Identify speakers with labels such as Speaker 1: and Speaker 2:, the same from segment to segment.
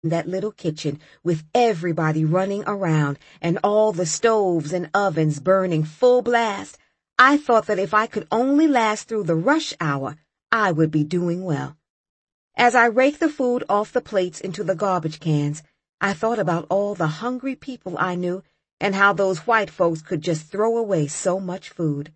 Speaker 1: that little kitchen with everybody running around and all the stoves and ovens burning full blast, I thought that if I could only last through the rush hour, I would be doing well. As I raked the food off the plates into the garbage cans, I thought about all the hungry people I knew and how those white folks could just throw away so much food.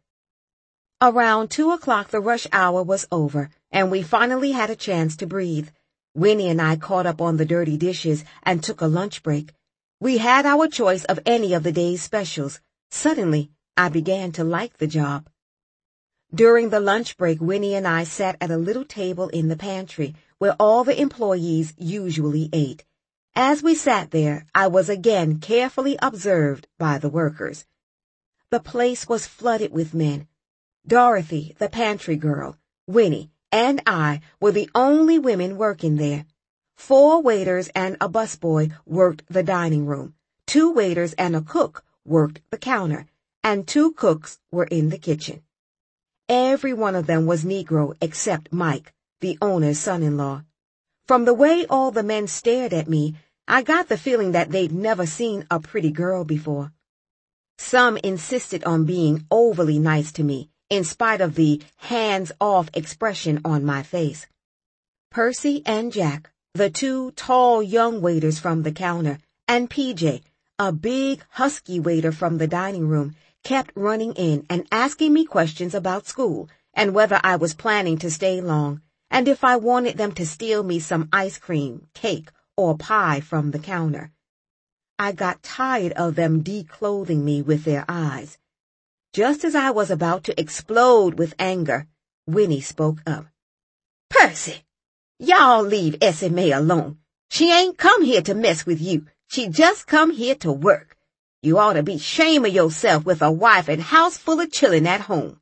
Speaker 1: Around 2 o'clock the rush hour was over, and we finally had a chance to breathe. Winnie and I caught up on the dirty dishes and took a lunch break. We had our choice of any of the day's specials. Suddenly, I began to like the job. During the lunch break, Winnie and I sat at a little table in the pantry where all the employees usually ate. As we sat there, I was again carefully observed by the workers. The place was flooded with men. Dorothy, the pantry girl, Winnie, and I were the only women working there. 4 waiters and a busboy worked the dining room. 2 waiters and a cook worked the counter, and 2 cooks were in the kitchen. Every one of them was Negro except Mike, the owner's son-in-law. From the way all the men stared at me, I got the feeling that they'd never seen a pretty girl before. Some insisted on being overly nice to me, in spite of the hands-off expression on my face. Percy and Jack, the 2 tall young waiters from the counter, and PJ, a big husky waiter from the dining room, kept running in and asking me questions about school and whether I was planning to stay long, and if I wanted them to steal me some ice cream, cake, or pie from the counter. I got tired of them declothing me with their eyes. Just as I was about to explode with anger, Winnie spoke up. "Percy, y'all leave Essie Mae alone. She ain't come here to mess with you. She just come here to work. You ought to be ashamed of yourself with a wife and house full of children at home."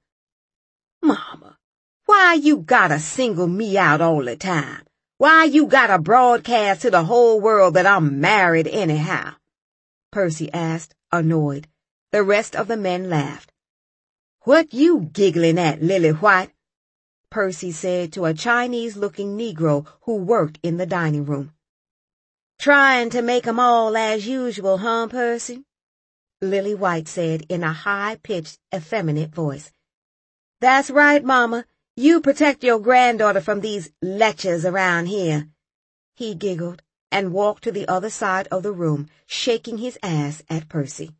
Speaker 1: "Mama, why you gotta single me out all the time? Why you gotta broadcast to the whole world that I'm married anyhow?" Percy asked, annoyed. The rest of the men laughed. "What you giggling at, Lily White?" Percy said to a Chinese-looking Negro who worked in the dining room. "Trying to make 'em all as usual, huh, Percy?" Lily White said in a high-pitched, effeminate voice. "That's right, Mama. You protect your granddaughter from these lechers around here." He giggled and walked to the other side of the room, shaking his ass at Percy.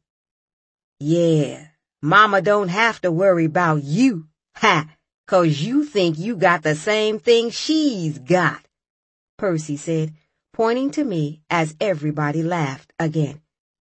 Speaker 1: "Yeah, Mama don't have to worry about you, 'cause you think you got the same thing she's got," Percy said, pointing to me as everybody laughed again.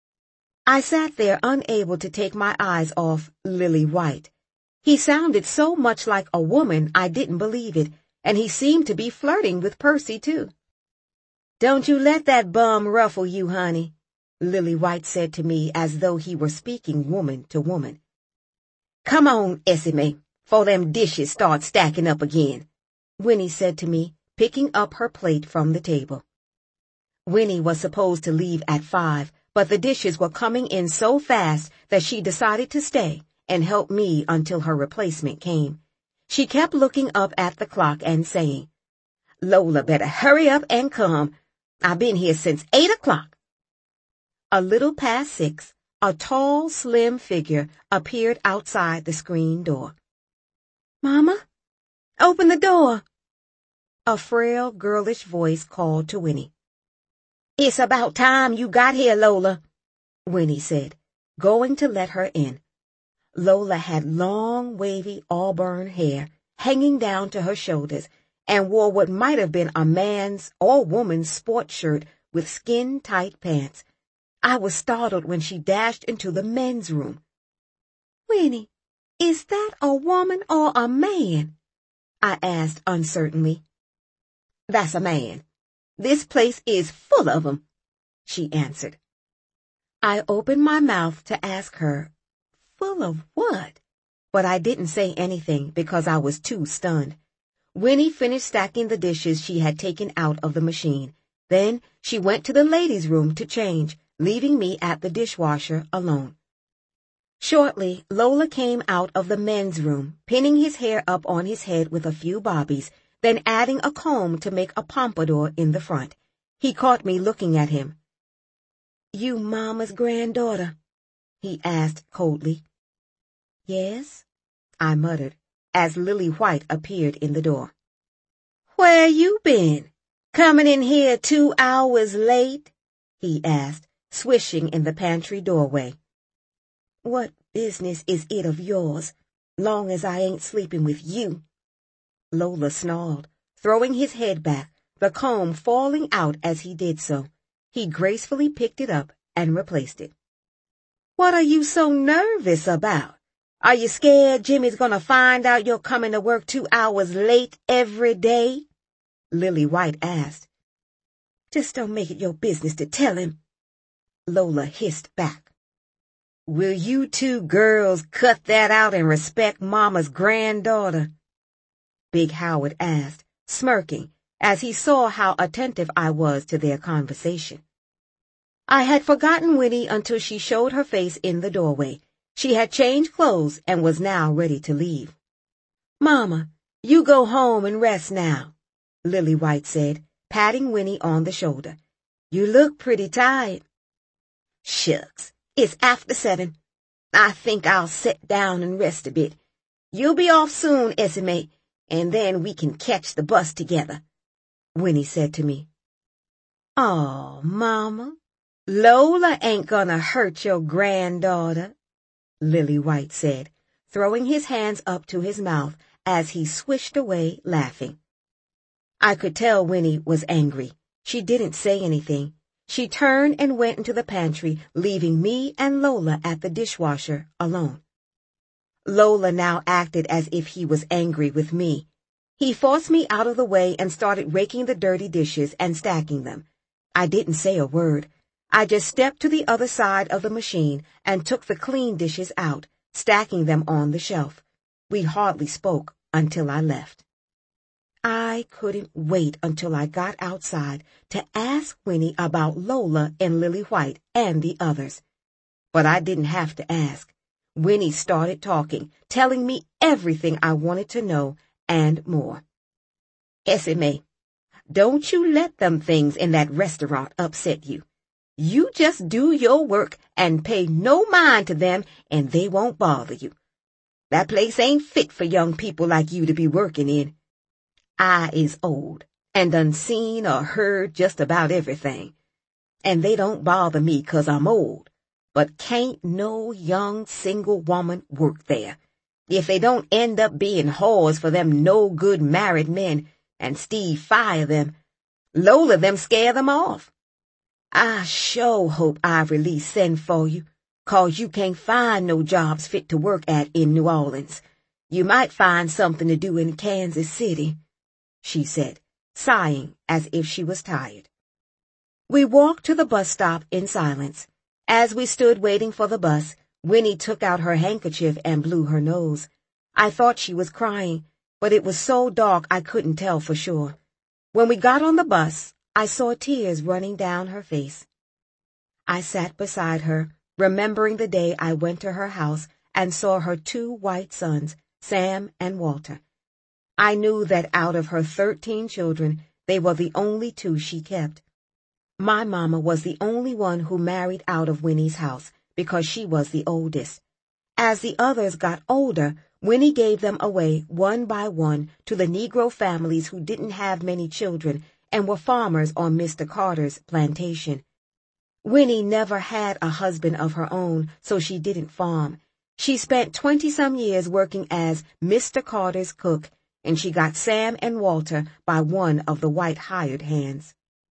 Speaker 1: I sat there unable to take my eyes off Lily White. He sounded so much like a woman I didn't believe it, and he seemed to be flirting with Percy too. "Don't you let that bum ruffle you, honey," Lily White said to me as though he were speaking woman to woman. "Come on, Essie Mae, 'fore them dishes start stacking up again," Winnie said to me, picking up her plate from the table. Winnie was supposed to leave at 5, but the dishes were coming in so fast that she decided to stay and help me until her replacement came. She kept looking up at the clock and saying, "Lola better hurry up and come. I've been here since 8 o'clock. A little past 6, a tall, slim figure appeared outside the screen door. "Mama, open the door," a frail, girlish voice called to Winnie. "It's about time you got here, Lola," Winnie said, going to let her in. Lola had long, wavy auburn hair hanging down to her shoulders and wore what might have been a man's or woman's sports shirt with skin-tight pants. I was startled when she dashed into the men's room. "Winnie, is that a woman or a man?" I asked uncertainly. "That's a man. This place is full of 'em," she answered. I opened my mouth to ask her, "Full of what?" But I didn't say anything because I was too stunned. Winnie finished stacking the dishes she had taken out of the machine. Then she went to the ladies' room to change, leaving me at the dishwasher alone. Shortly, Lola came out of the men's room, pinning his hair up on his head with a few bobbies, then adding a comb to make a pompadour in the front. He caught me looking at him. "You Mama's granddaughter?" he asked coldly. "Yes," I muttered, as Lily White appeared in the door. "Where you been? Coming in here 2 hours late?" he asked, swishing in the pantry doorway. "What business is it of yours, long as I ain't sleeping with you?" Lola snarled, throwing his head back, the comb falling out as he did so. He gracefully picked it up and replaced it. "What are you so nervous about? Are you scared Jimmy's gonna find out you're coming to work 2 hours late every day?" Lily White asked. "Just don't make it your business to tell him," Lola hissed back. "Will you two girls cut that out and respect Mama's granddaughter?" Big Howard asked, smirking, as he saw how attentive I was to their conversation. I had forgotten Winnie until she showed her face in the doorway. She had changed clothes and was now ready to leave. "Mama, you go home and rest now," Lily White said, patting Winnie on the shoulder. "You look pretty tired." "Shucks, it's after 7. I think I'll sit down and rest a bit. You'll be off soon, Esme, and then we can catch the bus together," Winnie said to me. "Aw, Mama, Lola ain't gonna hurt your granddaughter," Lily White said, throwing his hands up to his mouth as he swished away, laughing. I could tell Winnie was angry. She didn't say anything. She turned and went into the pantry, leaving me and Lola at the dishwasher alone. Lola now acted as if he was angry with me. He forced me out of the way and started raking the dirty dishes and stacking them. I didn't say a word. I just stepped to the other side of the machine and took the clean dishes out, stacking them on the shelf. We hardly spoke until I left. I couldn't wait until I got outside to ask Winnie about Lola and Lily White and the others. But I didn't have to ask. Winnie started talking, telling me everything I wanted to know and more. "Esme, don't you let them things in that restaurant upset you. You just do your work and pay no mind to them and they won't bother you. That place ain't fit for young people like you to be working in. I is old and done seen or heard just about everything. And they don't bother me 'cause I'm old. But can't no young single woman work there, if they don't end up being whores for them no-good married men, and Steve fire them. Lola them scare them off. I sure hope Ivory Lee send for you, 'cause you can't find no jobs fit to work at in New Orleans. You might find something to do in Kansas City," she said, sighing as if she was tired. We walked to the bus stop in silence. As we stood waiting for the bus, Winnie took out her handkerchief and blew her nose. I thought she was crying, but it was so dark I couldn't tell for sure. When we got on the bus, I saw tears running down her face. I sat beside her, remembering the day I went to her house and saw her 2 white sons, Sam and Walter. I knew that out of her 13 children, they were the only 2 she kept. My mama was the only one who married out of Winnie's house because she was the oldest. As the others got older, Winnie gave them away one by one to the Negro families who didn't have many children and were farmers on Mr. Carter's plantation. Winnie never had a husband of her own, so she didn't farm. She spent 20-some years working as Mr. Carter's cook, and she got Sam and Walter by one of the white hired hands.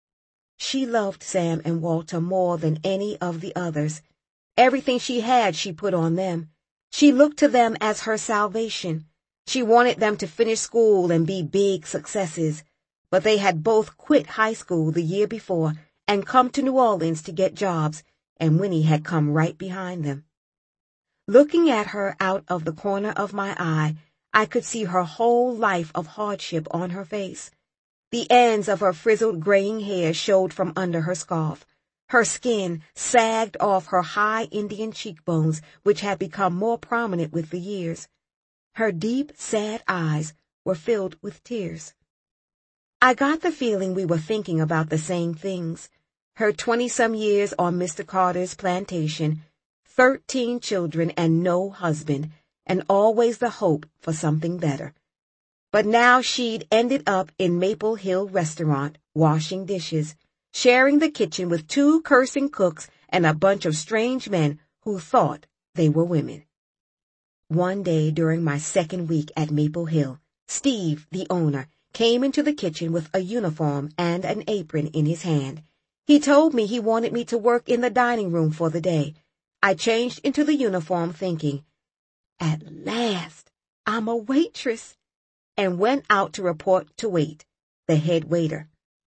Speaker 1: She loved Sam and Walter more than any of the others. Everything she had she put on them. She looked to them as her salvation. She wanted them to finish school and be big successes, but they had both quit high school the year before and come to New Orleans to get jobs, and Winnie had come right behind them. Looking at her out of the corner of my eye, I could see her whole life of hardship on her face. The ends of her frizzled graying hair showed from under her scarf. Her skin sagged off her high Indian cheekbones, which had become more prominent with the years. Her deep, sad eyes were filled with tears. I got the feeling we were thinking about the same things. Her 20-some years on Mr. Carter's plantation, 13 children and no husband, and always the hope for something better. But now she'd ended up in Maple Hill Restaurant, washing dishes, sharing the kitchen with 2 cursing cooks and a bunch of strange men who thought they were women. One day during my second week at Maple Hill, Steve, the owner, came into the kitchen with a uniform and an apron in his hand. He told me he wanted me to work in the dining room for the day. I changed into the uniform thinking, "At last, I'm a waitress," and went out to report to Wait, the head waiter.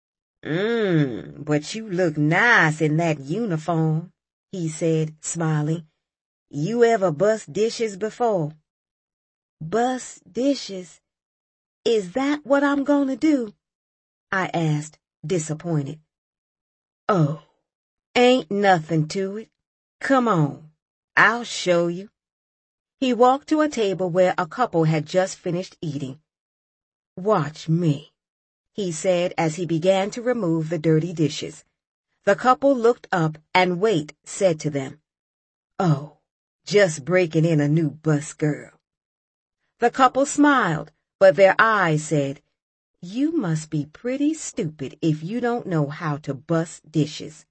Speaker 1: But you look nice in that uniform," he said, smiling. "You ever bust dishes before?" "Bust dishes? Is that what I'm gonna do?" I asked, disappointed. "Oh, ain't nothing to it. Come on, I'll show you." He walked to a table where a couple had just finished eating. "Watch me," he said as he began to remove the dirty dishes. The couple looked up and Wait said to them, "Oh, just breaking in a new bus girl." The couple smiled, but their eyes said, "You must be pretty stupid if you don't know how to bust dishes."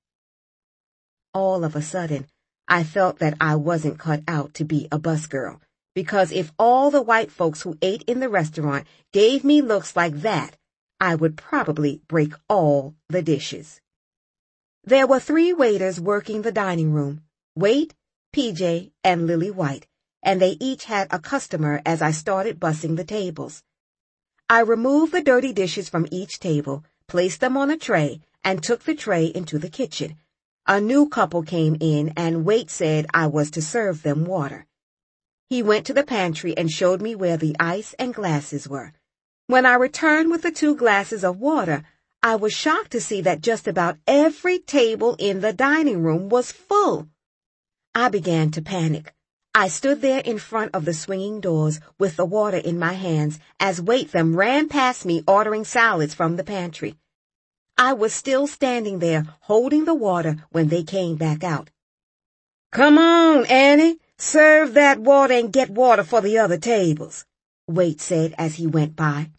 Speaker 1: All of a sudden, I felt that I wasn't cut out to be a bus girl, because if all the white folks who ate in the restaurant gave me looks like that, I would probably break all the dishes. There were 3 waiters working the dining room, Wait, PJ, and Lily White, and they each had a customer as I started bussing the tables. I removed the dirty dishes from each table, placed them on a tray, and took the tray into the kitchen. A new couple came in, and Wait said I was to serve them water. He went to the pantry and showed me where the ice and glasses were. When I returned with the 2 glasses of water, I was shocked to see that just about every table in the dining room was full. I began to panic. I stood there in front of the swinging doors with the water in my hands as Wait them ran past me ordering salads from the pantry. I was still standing there holding the water when they came back out. "Come on, Annie, serve that water and get water for the other tables," Wait said as he went by.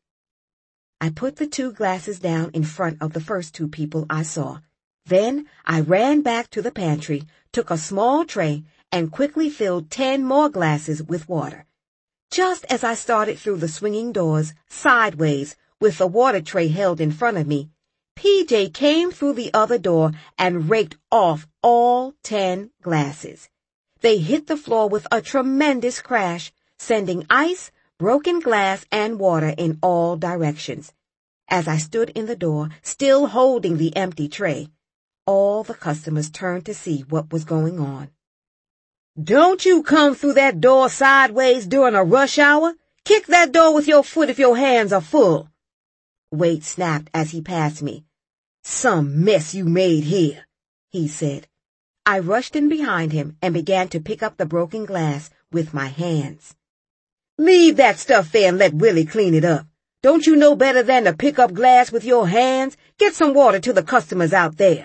Speaker 1: I put the 2 glasses down in front of the first 2 people I saw. Then I ran back to the pantry, took a small tray, and quickly filled 10 more glasses with water. Just as I started through the swinging doors, sideways, with the water tray held in front of me, PJ came through the other door and raked off all 10 glasses. They hit the floor with a tremendous crash, sending ice, broken glass, and water in all directions. As I stood in the door, still holding the empty tray, all the customers turned to see what was going on. "Don't you come through that door sideways during a rush hour. Kick that door with your foot if your hands are full," Wait snapped as he passed me. "Some mess you made here," he said. I rushed in behind him and began to pick up the broken glass with my hands. "Leave that stuff there and let Willie clean it up. Don't you know better than to pick up glass with your hands? Get some water to the customers out there."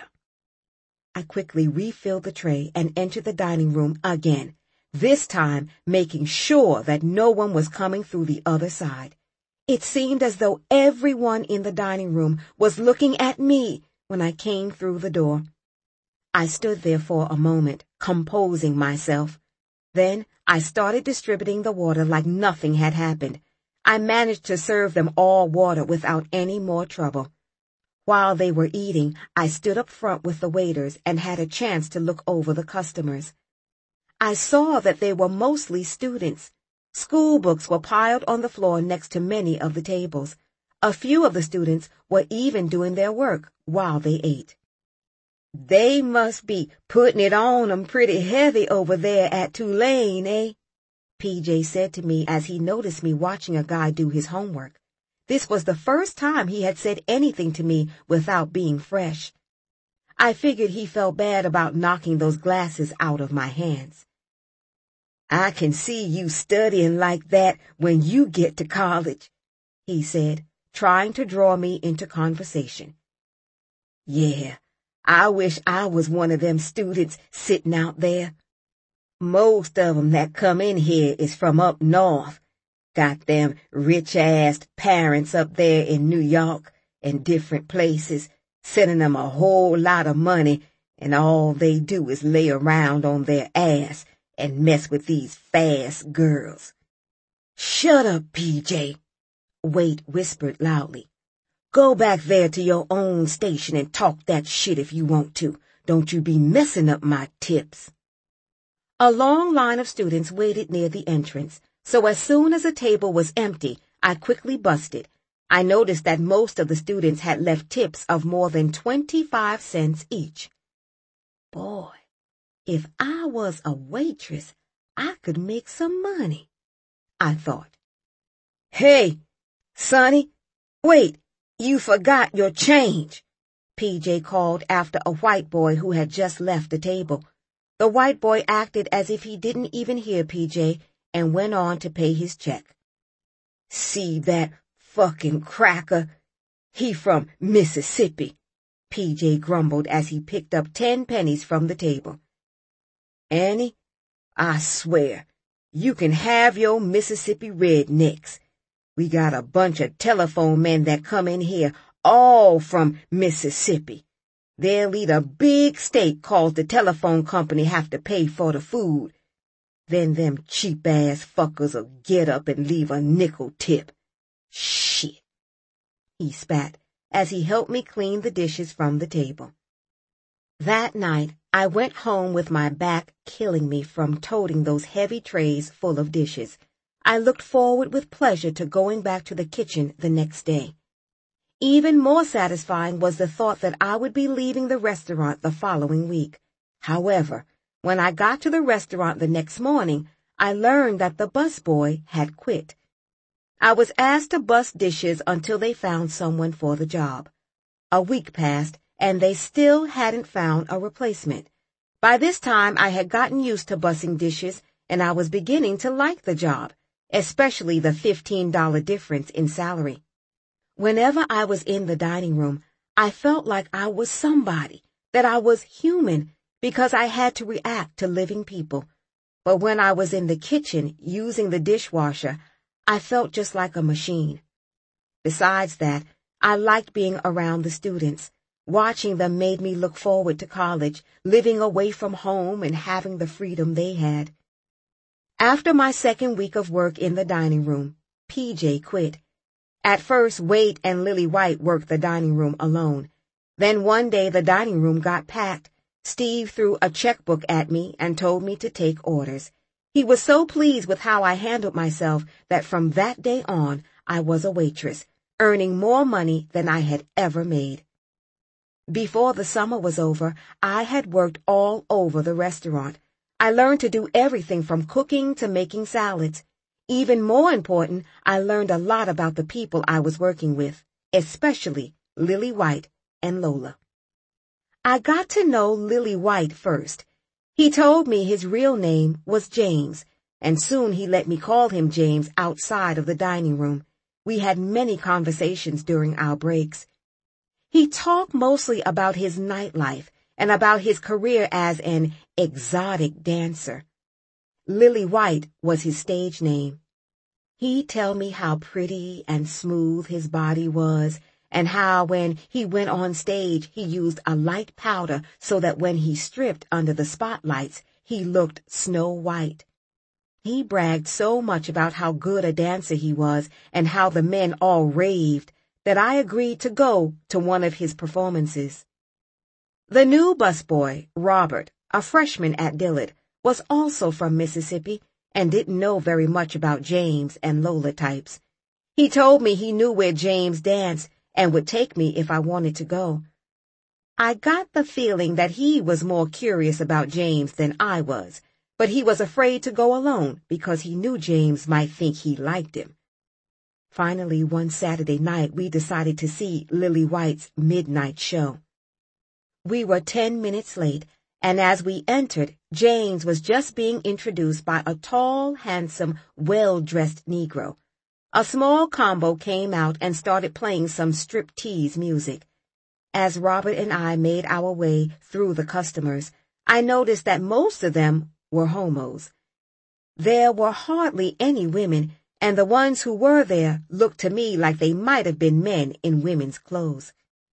Speaker 1: I quickly refilled the tray and entered the dining room again, this time making sure that no one was coming through the other side. It seemed as though everyone in the dining room was looking at me when I came through the door. I stood there for a moment, composing myself. Then I started distributing the water like nothing had happened. I managed to serve them all water without any more trouble. While they were eating, I stood up front with the waiters and had a chance to look over the customers. I saw that they were mostly students. School books were piled on the floor next to many of the tables. A few of the students were even doing their work while they ate. "They must be putting it on 'em pretty heavy over there at Tulane, eh?" PJ said to me as he noticed me watching a guy do his homework. This was the first time he had said anything to me without being fresh. I figured he felt bad about knocking those glasses out of my hands. "I can see you studying like that when you get to college," he said, trying to draw me into conversation. Yeah, I wish I was one of them students sitting out there. Most of 'em that come in here is from up north. Got them rich-ass parents up there in New York and different places, sending them a whole lot of money, and all they do is lay around on their ass and mess with these fast girls. Shut up, PJ, Wade whispered loudly. Go back there to your own station and talk that shit if you want to. Don't you be messing up my tips. A long line of students waited near the entrance, so as soon as a table was empty, I quickly busted. I noticed that most of the students had left tips of more than 25 cents each. Boy, if I was a waitress, I could make some money, I thought. Hey, Sonny, wait, you forgot your change, PJ called after a white boy who had just left the table. The white boy acted as if he didn't even hear PJ and went on to pay his check. See that fucking cracker? He from Mississippi, PJ grumbled as he picked up 10 pennies from the table. Annie, I swear, you can have your Mississippi rednecks. We got a bunch of telephone men that come in here, all from Mississippi. They'll eat a big steak 'cause the telephone company have to pay for the food. Then them cheap-ass fuckers'll get up and leave a nickel tip. Shit, he spat as he helped me clean the dishes from the table. That night, I went home with my back killing me from toting those heavy trays full of dishes. I looked forward with pleasure to going back to the kitchen the next day. Even more satisfying was the thought that I would be leaving the restaurant the following week. However, when I got to the restaurant the next morning, I learned that the busboy had quit. I was asked to bus dishes until they found someone for the job. A week passed, and they still hadn't found a replacement. By this time, I had gotten used to bussing dishes, and I was beginning to like the job, especially the $15 difference in salary. Whenever I was in the dining room, I felt like I was somebody, that I was human, because I had to react to living people. But when I was in the kitchen using the dishwasher, I felt just like a machine. Besides that, I liked being around the students. Watching them made me look forward to college, living away from home and having the freedom they had. After my second week of work in the dining room, PJ quit. At first, Wade and Lily White worked the dining room alone. Then one day the dining room got packed. Steve threw a checkbook at me and told me to take orders. He was so pleased with how I handled myself that from that day on, I was a waitress, earning more money than I had ever made. Before the summer was over, I had worked all over the restaurant. I learned to do everything from cooking to making salads. Even more important, I learned a lot about the people I was working with, especially Lily White and Lola. I got to know Lily White first. He told me his real name was James, and soon he let me call him James outside of the dining room. We had many conversations during our breaks. He talked mostly about his nightlife and about his career as an exotic dancer. Lily White was his stage name. He'd tell me how pretty and smooth his body was, and how when he went on stage he used a light powder so that when he stripped under the spotlights, he looked snow white. He bragged so much about how good a dancer he was and how the men all raved that I agreed to go to one of his performances. The new busboy, Robert, a freshman at Dillard, was also from Mississippi and didn't know very much about James and Lola types. He told me he knew where James danced and would take me if I wanted to go. I got the feeling that he was more curious about James than I was, but he was afraid to go alone because he knew James might think he liked him. Finally, one Saturday night, we decided to see Lily White's midnight show. We were 10 minutes late, and as we entered, James was just being introduced by a tall, handsome, well-dressed Negro. A small combo came out and started playing some striptease music. As Robert and I made our way through the customers, I noticed that most of them were homos. There were hardly any women, and the ones who were there looked to me like they might have been men in women's clothes.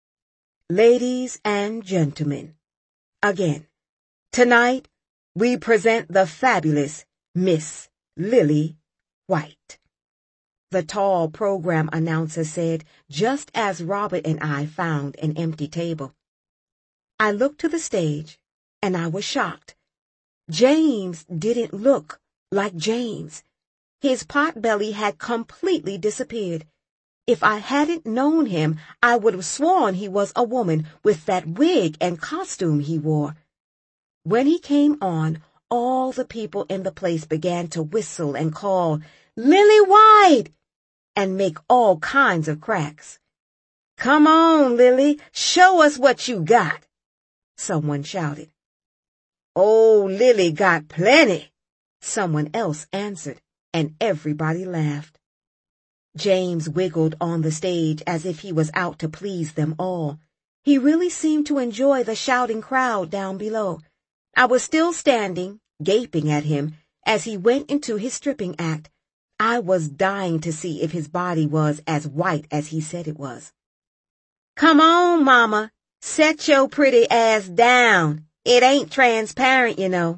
Speaker 1: Ladies and gentlemen, again, tonight we present the fabulous Miss Lily White, the tall program announcer said, just as Robert and I found an empty table. I looked to the stage, and I was shocked. James didn't look like James. His potbelly had completely disappeared. If I hadn't known him, I would have sworn he was a woman with that wig and costume he wore. When he came on, all the people in the place began to whistle and call, "Lily White!" and make all kinds of cracks. "Come on, Lily, show us what you got," someone shouted. "Oh, Lily got plenty," someone else answered, and everybody laughed. James wiggled on the stage as if he was out to please them all. He really seemed to enjoy the shouting crowd down below. I was still standing, gaping at him, as he went into his stripping act. I was dying to see if his body was as white as he said it was. "Come on, Mama, set your pretty ass down. It ain't transparent, you know,"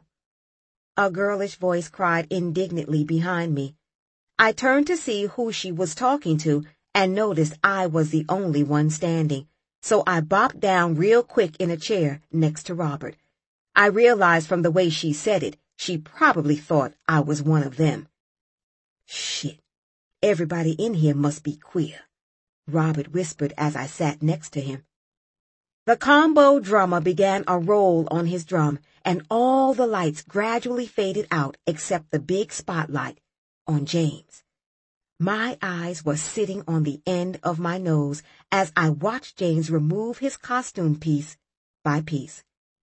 Speaker 1: a girlish voice cried indignantly behind me. I turned to see who she was talking to and noticed I was the only one standing, so I bopped down real quick in a chair next to Robert. I realized from the way she said it, she probably thought I was one of them. "Shit, everybody in here must be queer," Robert whispered as I sat next to him. The combo drummer began a roll on his drum, and all the lights gradually faded out except the big spotlight on James. My eyes were sitting on the end of my nose as I watched James remove his costume piece by piece.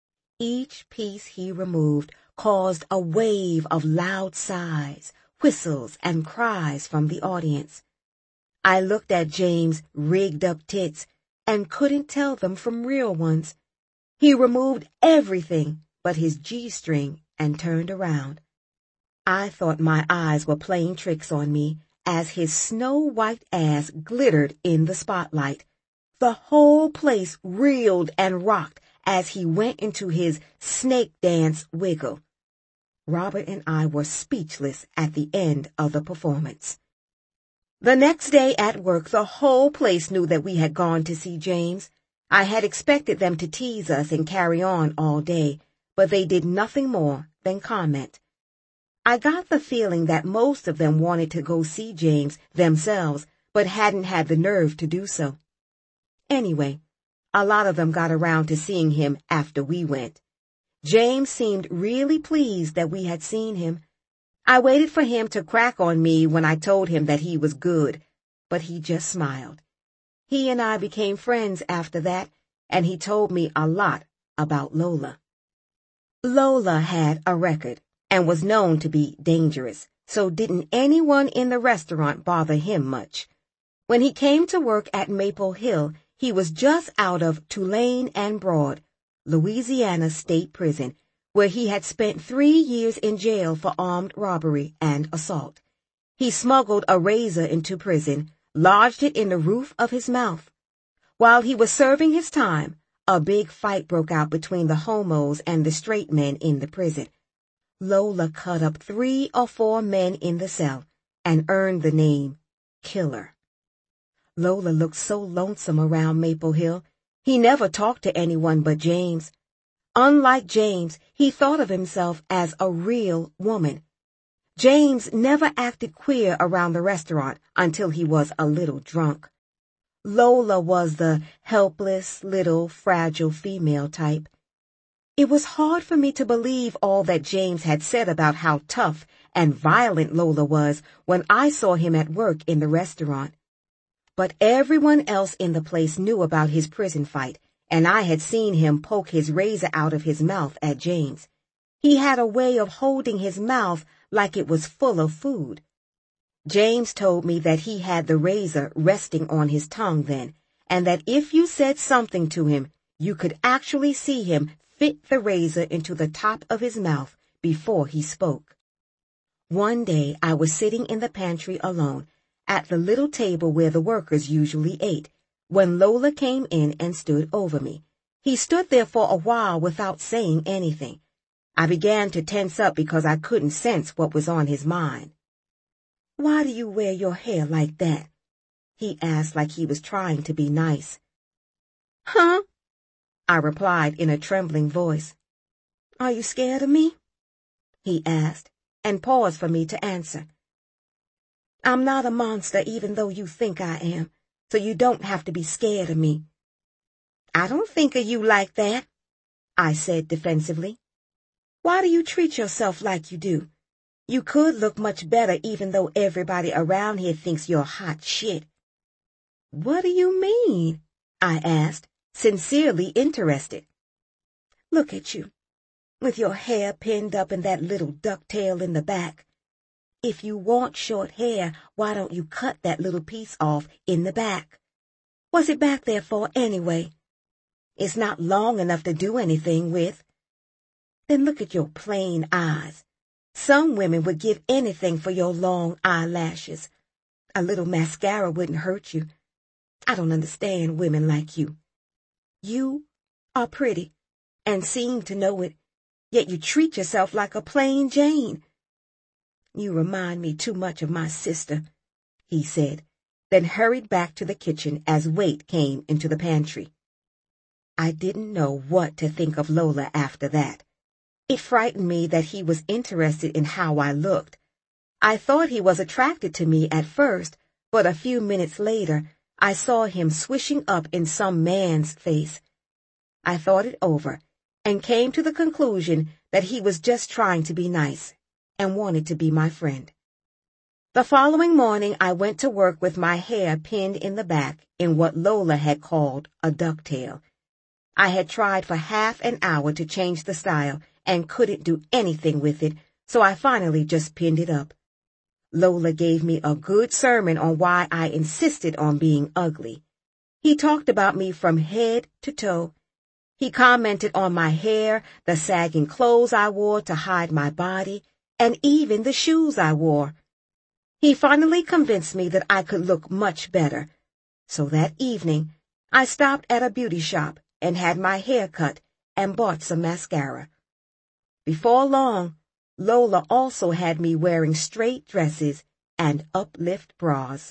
Speaker 1: Each piece he removed caused a wave of loud sighs, whistles, and cries from the audience. I looked at James' rigged-up tits and couldn't tell them from real ones. He removed everything but his G-string and turned around. I thought my eyes were playing tricks on me as his snow-white ass glittered in the spotlight. The whole place reeled and rocked as he went into his snake dance wiggle. Robert and I were speechless at the end of the performance. The next day at work, the whole place knew that we had gone to see James. I had expected them to tease us and carry on all day, but they did nothing more than comment. I got the feeling that most of them wanted to go see James themselves, but hadn't had the nerve to do so. Anyway, a lot of them got around to seeing him after we went. James seemed really pleased that we had seen him. I waited for him to crack on me when I told him that he was good, but he just smiled. He and I became friends after that, and he told me a lot about Lola. Lola had a record and was known to be dangerous, so didn't anyone in the restaurant bother him much. When he came to work at Maple Hill, he was just out of Tulane and Broad, Louisiana State Prison, where he had spent 3 years in jail for armed robbery and assault. He smuggled a razor into prison, lodged it in the roof of his mouth. While he was serving his time, a big fight broke out between the homos and the straight men in the prison. Lola cut up 3 or 4 men in the cell and earned the name Killer. Lola looked so lonesome around Maple Hill. He never talked to anyone but James. Unlike James, he thought of himself as a real woman. James never acted queer around the restaurant until he was a little drunk. Lola was the helpless, little, fragile female type. It was hard for me to believe all that James had said about how tough and violent Lola was when I saw him at work in the restaurant. But everyone else in the place knew about his prison fight, and I had seen him poke his razor out of his mouth at James. He had a way of holding his mouth like it was full of food. James told me that he had the razor resting on his tongue then, and that if you said something to him, you could actually see him fit the razor into the top of his mouth before he spoke. One day I was sitting in the pantry alone, at the little table where the workers usually ate, when Lola came in and stood over me. He stood there for a while without saying anything. I began to tense up because I couldn't sense what was on his mind. "Why do you wear your hair like that?" he asked like he was trying to be nice. "Huh?" I replied in a trembling voice. "Are you scared of me?" he asked, and paused for me to answer. "I'm not a monster even though you think I am, so you don't have to be scared of me." "I don't think of you like that," I said defensively. "Why do you treat yourself like you do? You could look much better even though everybody around here thinks you're hot shit." "What do you mean?" I asked, sincerely interested. "Look at you, with your hair pinned up in that little ducktail in the back. If you want short hair, why don't you cut that little piece off in the back? What's it back there for anyway? It's not long enough to do anything with. Then look at your plain eyes. Some women would give anything for your long eyelashes. A little mascara wouldn't hurt you. I don't understand women like you. You are pretty, and seem to know it, yet you treat yourself like a plain Jane." "You remind me too much of my sister," he said, then hurried back to the kitchen as Wait came into the pantry. I didn't know what to think of Lola after that. It frightened me that he was interested in how I looked. I thought he was attracted to me at first, but a few minutes later, I saw him swishing up in some man's face. I thought it over and came to the conclusion that he was just trying to be nice and wanted to be my friend. The following morning, I went to work with my hair pinned in the back in what Lola had called a ducktail. I had tried for half an hour to change the style and couldn't do anything with it, so I finally just pinned it up. Lola gave me a good sermon on why I insisted on being ugly. He talked about me from head to toe. He commented on my hair, the sagging clothes I wore to hide my body, and even the shoes I wore. He finally convinced me that I could look much better. So that evening, I stopped at a beauty shop and had my hair cut and bought some mascara. Before long, Lola also had me wearing straight dresses and uplift bras.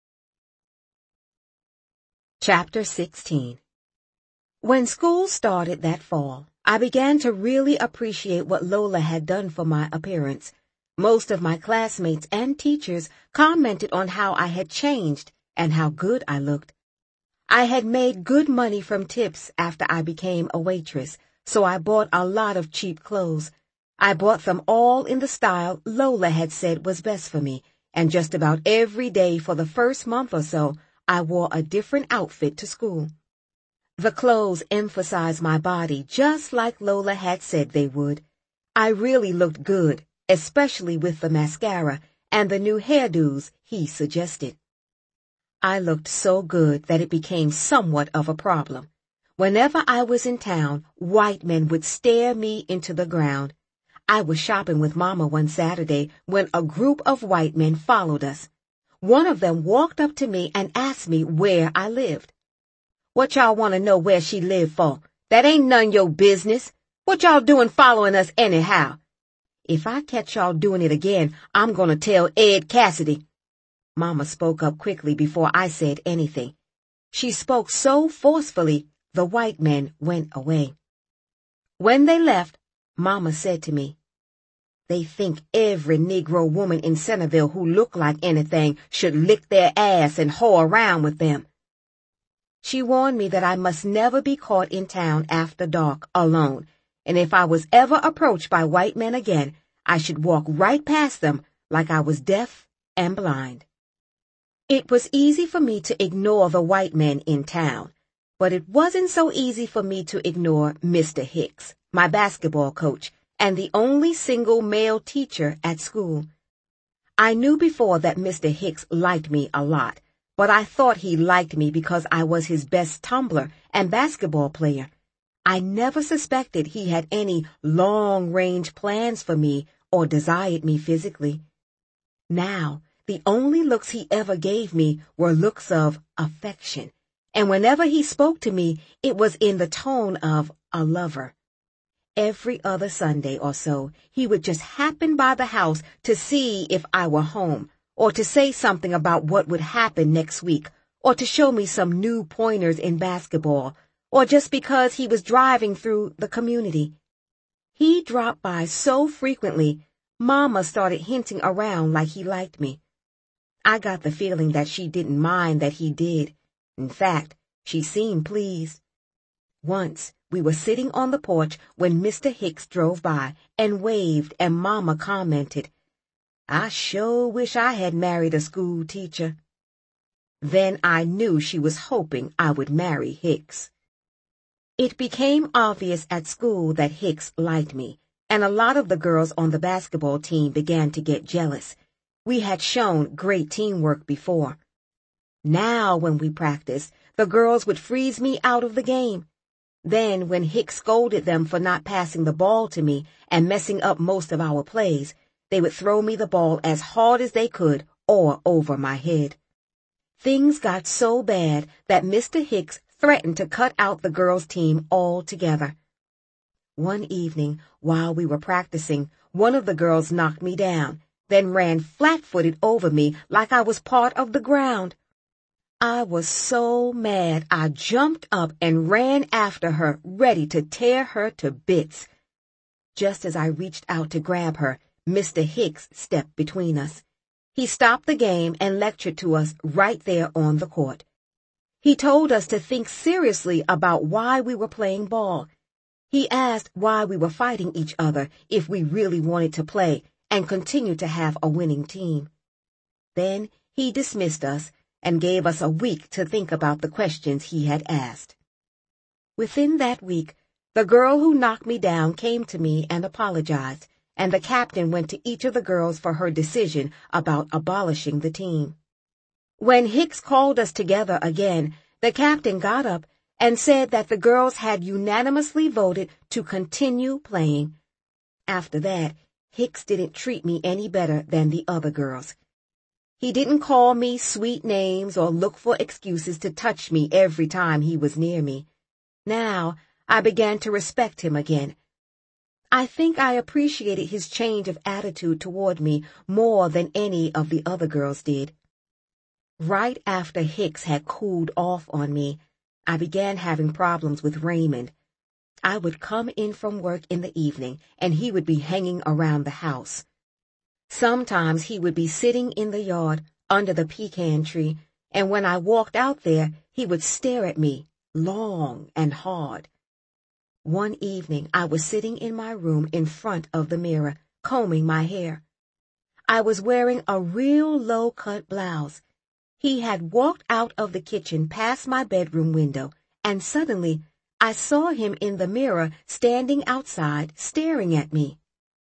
Speaker 1: Chapter 16. When school started that fall, I began to really appreciate what Lola had done for my appearance. Most of my classmates and teachers commented on how I had changed and how good I looked. I had made good money from tips after I became a waitress, so I bought a lot of cheap clothes. I bought them all in the style Lola had said was best for me, and just about every day for the first month or so, I wore a different outfit to school. The clothes emphasized my body just like Lola had said they would. I really looked good, especially with the mascara and the new hairdos he suggested. I looked so good that it became somewhat of a problem. Whenever I was in town, white men would stare me into the ground. I was shopping with Mama one Saturday when a group of white men followed us. One of them walked up to me and asked me where I lived. "What y'all want to know where she lived for? That ain't none your business. What y'all doing following us anyhow? If I catch y'all doing it again, I'm gonna tell Ed Cassidy." Mama spoke up quickly before I said anything. She spoke so forcefully, the white men went away. When they left, Mama said to me, "They think every Negro woman in Centerville who look like anything should lick their ass and hoe around with them." She warned me that I must never be caught in town after dark alone, and if I was ever approached by white men again, I should walk right past them like I was deaf and blind. It was easy for me to ignore the white men in town, but it wasn't so easy for me to ignore Mr. Hicks, my basketball coach, and the only single male teacher at school. I knew before that Mr. Hicks liked me a lot, but I thought he liked me because I was his best tumbler and basketball player. I never suspected he had any long-range plans for me or desired me physically. Now, the only looks he ever gave me were looks of affection, and whenever he spoke to me, it was in the tone of a lover. Every other Sunday or so, he would just happen by the house to see if I were home, or to say something about what would happen next week, or to show me some new pointers in basketball, or just because he was driving through the community. He dropped by so frequently, Mama started hinting around like he liked me. I got the feeling that she didn't mind that he did. In fact, she seemed pleased. Once, we were sitting on the porch when Mr. Hicks drove by and waved, and Mama commented, "I sure wish I had married a school teacher." Then I knew she was hoping I would marry Hicks. It became obvious at school that Hicks liked me, and a lot of the girls on the basketball team began to get jealous. We had shown great teamwork before. Now, when we practiced, the girls would freeze me out of the game. Then, when Hicks scolded them for not passing the ball to me and messing up most of our plays, they would throw me the ball as hard as they could or over my head. Things got so bad that Mr. Hicks threatened to cut out the girls' team altogether. One evening, while we were practicing, one of the girls knocked me down, then ran flat-footed over me like I was part of the ground. I was so mad I jumped up and ran after her, ready to tear her to bits. Just as I reached out to grab her, Mr. Hicks stepped between us. He stopped the game and lectured to us right there on the court. He told us to think seriously about why we were playing ball. He asked why we were fighting each other if we really wanted to play and continue to have a winning team. Then he dismissed us and gave us a week to think about the questions he had asked. Within that week, the girl who knocked me down came to me and apologized, and the captain went to each of the girls for her decision about abolishing the team. When Hicks called us together again, the captain got up and said that the girls had unanimously voted to continue playing. After that, Hicks didn't treat me any better than the other girls. He didn't call me sweet names or look for excuses to touch me every time he was near me. Now, I began to respect him again. I think I appreciated his change of attitude toward me more than any of the other girls did. Right after Hicks had cooled off on me, I began having problems with Raymond. I would come in from work in the evening, and he would be hanging around the house. Sometimes he would be sitting in the yard under the pecan tree, and when I walked out there, he would stare at me long and hard. One evening, I was sitting in my room in front of the mirror, combing my hair. I was wearing a real low-cut blouse. He had walked out of the kitchen past my bedroom window, and suddenly I saw him in the mirror standing outside staring at me.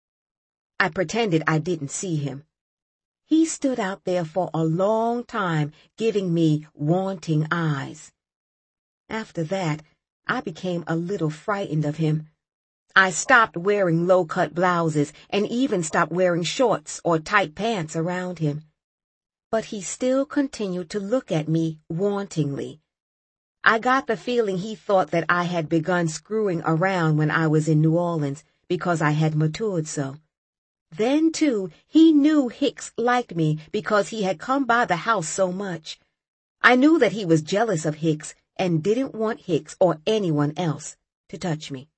Speaker 1: I pretended I didn't see him. He stood out there for a long time, giving me wanting eyes. After that, I became a little frightened of him. I stopped wearing low-cut blouses and even stopped wearing shorts or tight pants around him. But he still continued to look at me wantingly. I got the feeling he thought that I had begun screwing around when I was in New Orleans because I had matured so. Then, too, he knew Hicks liked me because he had come by the house so much. I knew that he was jealous of Hicks and didn't want Hicks or anyone else to touch me.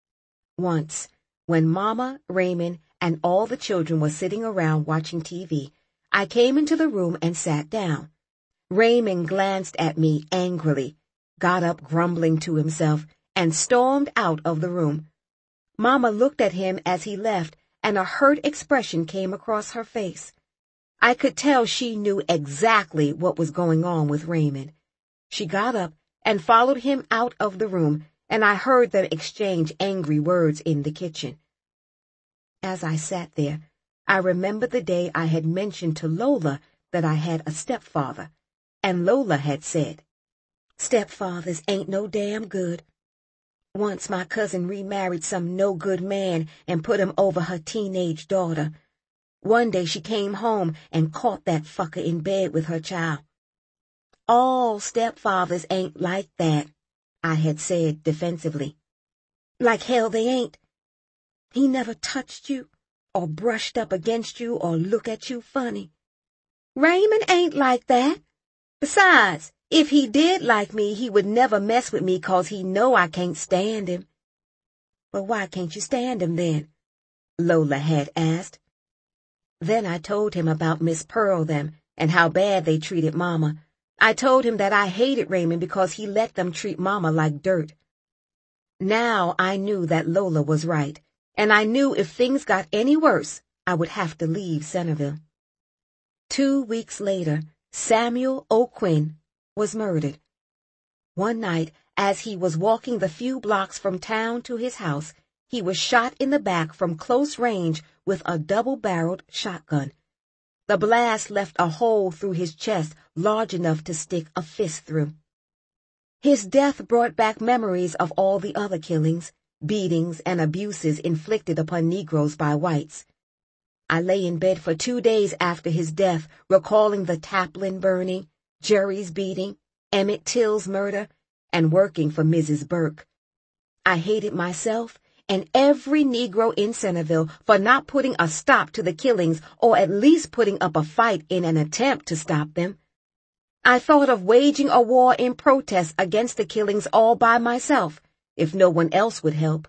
Speaker 1: Once, when Mama, Raymond, and all the children were sitting around watching TV, I came into the room and sat down. Raymond glanced at me angrily, got up grumbling to himself, and stormed out of the room. Mama looked at him as he left, and a hurt expression came across her face. I could tell she knew exactly what was going on with Raymond. She got up and followed him out of the room, and I heard them exchange angry words in the kitchen. As I sat there, I remembered the day I had mentioned to Lola that I had a stepfather, and Lola had said, "Stepfathers ain't no damn good. Once my cousin remarried some no-good man and put him over her teenage daughter. One day she came home and caught that fucker in bed with her child. All stepfathers ain't like that," I had said defensively. "Like hell they ain't. He never touched you, or brushed up against you, or look at you funny. Raymond ain't like that. Besides, if he did like me, he would never mess with me 'cause he know I can't stand him." "Well, why can't you stand him then?" Lola had asked. Then I told him about Miss Pearl them and how bad they treated Mama. I told him that I hated Raymond because he let them treat Mama like dirt. Now I knew that Lola was right, and I knew if things got any worse, I would have to leave Centerville. 2 weeks later, Samuel O'Quinn was murdered. One night, as he was walking the few blocks from town to his house, he was shot in the back from close range with a double-barreled shotgun. The blast left a hole through his chest large enough to stick a fist through. His death brought back memories of all the other killings, beatings, and abuses inflicted upon Negroes by whites. I lay in bed for 2 days after his death, recalling the Taplin burning, Jerry's beating, Emmett Till's murder, and working for Mrs. Burke. I hated myself and every Negro in Centerville for not putting a stop to the killings or at least putting up a fight in an attempt to stop them. I thought of waging a war in protest against the killings all by myself, if no one else would help.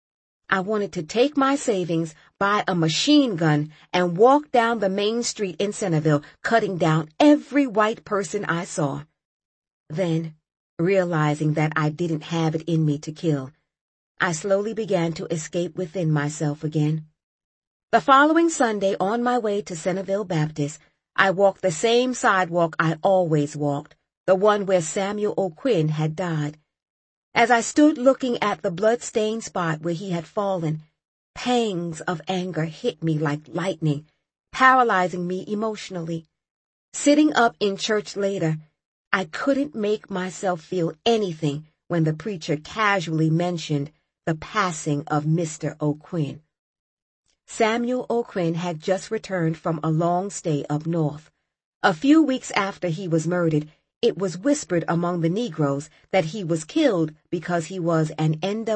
Speaker 1: I wanted to take my savings, buy a machine gun, and walk down the main street in Centerville, cutting down every white person I saw. Then, realizing that I didn't have it in me to kill, I slowly began to escape within myself again. The following Sunday, on my way to Centerville Baptist, I walked the same sidewalk I always walked, the one where Samuel O'Quinn had died. As I stood looking at the blood-stained spot where he had fallen, pangs of anger hit me like lightning, paralyzing me emotionally. Sitting up in church later, I couldn't make myself feel anything when the preacher casually mentioned the passing of Mr. O'Quinn. Samuel O'Quinn had just returned from a long stay up north. A few weeks after he was murdered, it was whispered among the Negroes that he was killed because he was an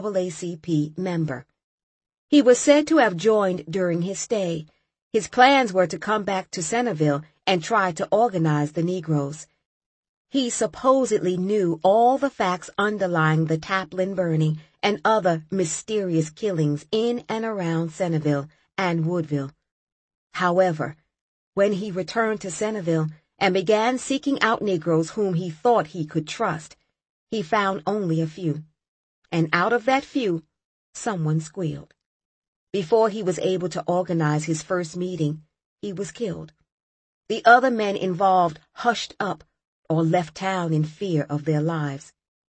Speaker 1: NAACP member. He was said to have joined during his stay. His plans were to come back to Centerville and try to organize the Negroes. He supposedly knew all the facts underlying the Taplin burning and other mysterious killings in and around Centerville and Woodville. However, when he returned to Centerville and began seeking out Negroes whom he thought he could trust, he found only a few. And out of that few, someone squealed. Before he was able to organize his first meeting, he was killed. The other men involved hushed up or left town in fear of their lives.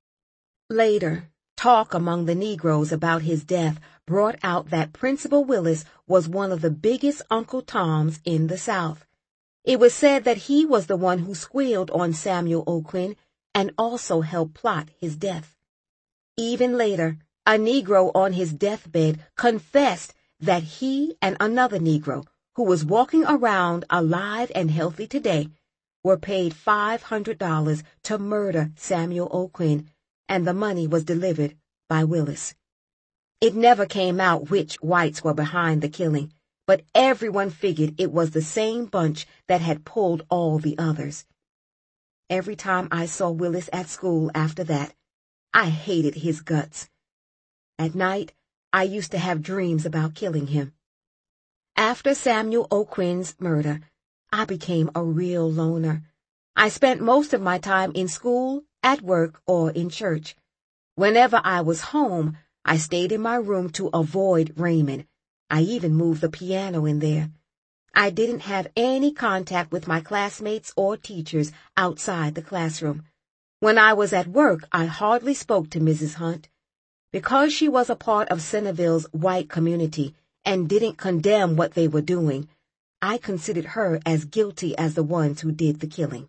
Speaker 1: Later, talk among the Negroes about his death brought out that Principal Willis was one of the biggest Uncle Toms in the South. It was said that he was the one who squealed on Samuel O'Quinn and also helped plot his death. Even later, a Negro on his deathbed confessed that he and another Negro, who was walking around alive and healthy today, were paid $500 to murder Samuel O'Quinn, and the money was delivered by Willis. It never came out which whites were behind the killing, but everyone figured it was the same bunch that had pulled all the others. Every time I saw Willis at school after that, I hated his guts. At night, I used to have dreams about killing him. After Samuel O'Quinn's murder, I became a real loner. I spent most of my time in school, at work, or in church. Whenever I was home, I stayed in my room to avoid Raymond. I even moved the piano in there. I didn't have any contact with my classmates or teachers outside the classroom. When I was at work, I hardly spoke to Mrs. Hunt. Because she was a part of Centerville's white community and didn't condemn what they were doing, I considered her as guilty as the ones who did the killing.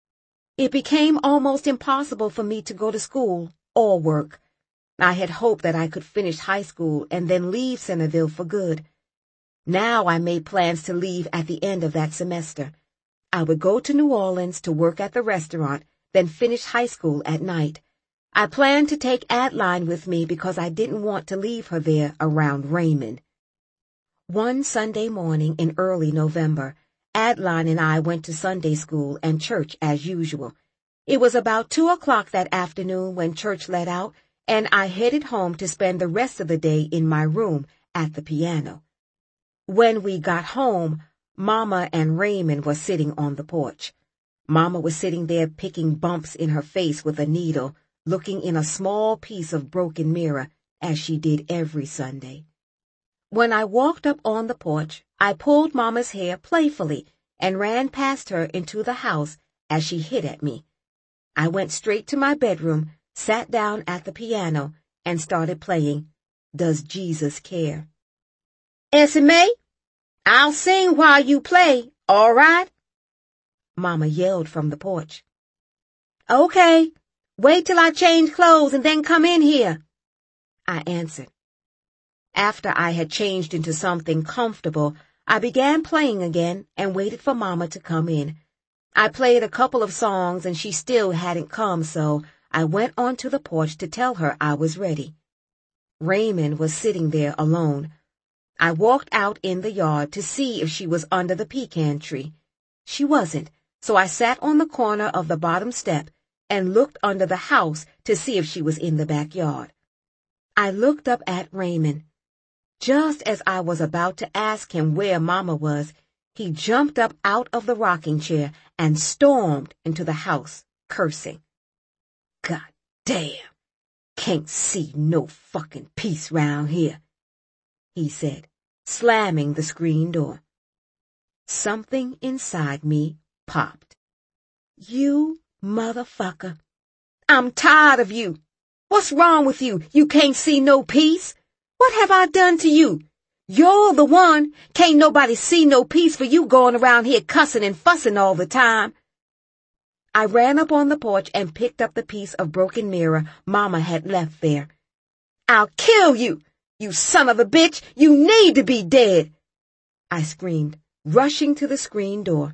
Speaker 1: It became almost impossible for me to go to school or work. I had hoped that I could finish high school and then leave Centerville for good. Now I made plans to leave at the end of that semester. I would go to New Orleans to work at the restaurant, then finish high school at night. I planned to take Adeline with me because I didn't want to leave her there around Raymond. One Sunday morning in early November, Adeline and I went to Sunday school and church as usual. It was about 2 o'clock that afternoon when church let out, and I headed home to spend the rest of the day in my room at the piano. When we got home, Mama and Raymond were sitting on the porch. Mama was sitting there picking bumps in her face with a needle, looking in a small piece of broken mirror, as she did every Sunday. When I walked up on the porch, I pulled Mama's hair playfully and ran past her into the house as she hit at me. I went straight to my bedroom, sat down at the piano, and started playing Does Jesus Care? "Esme, I'll sing while you play, all right?" Mama yelled from the porch. "Okay, wait till I change clothes and then come in here," I answered. After I had changed into something comfortable, I began playing again and waited for Mama to come in. I played a couple of songs and she still hadn't come, so I went onto the porch to tell her I was ready. Raymond was sitting there alone. I walked out in the yard to see if she was under the pecan tree. She wasn't, so I sat on the corner of the bottom step and looked under the house to see if she was in the backyard. I looked up at Raymond. Just as I was about to ask him where Mama was, he jumped up out of the rocking chair and stormed into the house, cursing. "God damn, can't see no fucking peace round here," he said, slamming the screen door. Something inside me popped. "You motherfucker. I'm tired of you. What's wrong with you? You can't see no peace? What have I done to you? You're the one. Can't nobody see no peace for you going around here cussing and fussing all the time." I ran up on the porch and picked up the piece of broken mirror Mama had left there. "I'll kill you, you son of a bitch! You need to be dead!" I screamed, rushing to the screen door.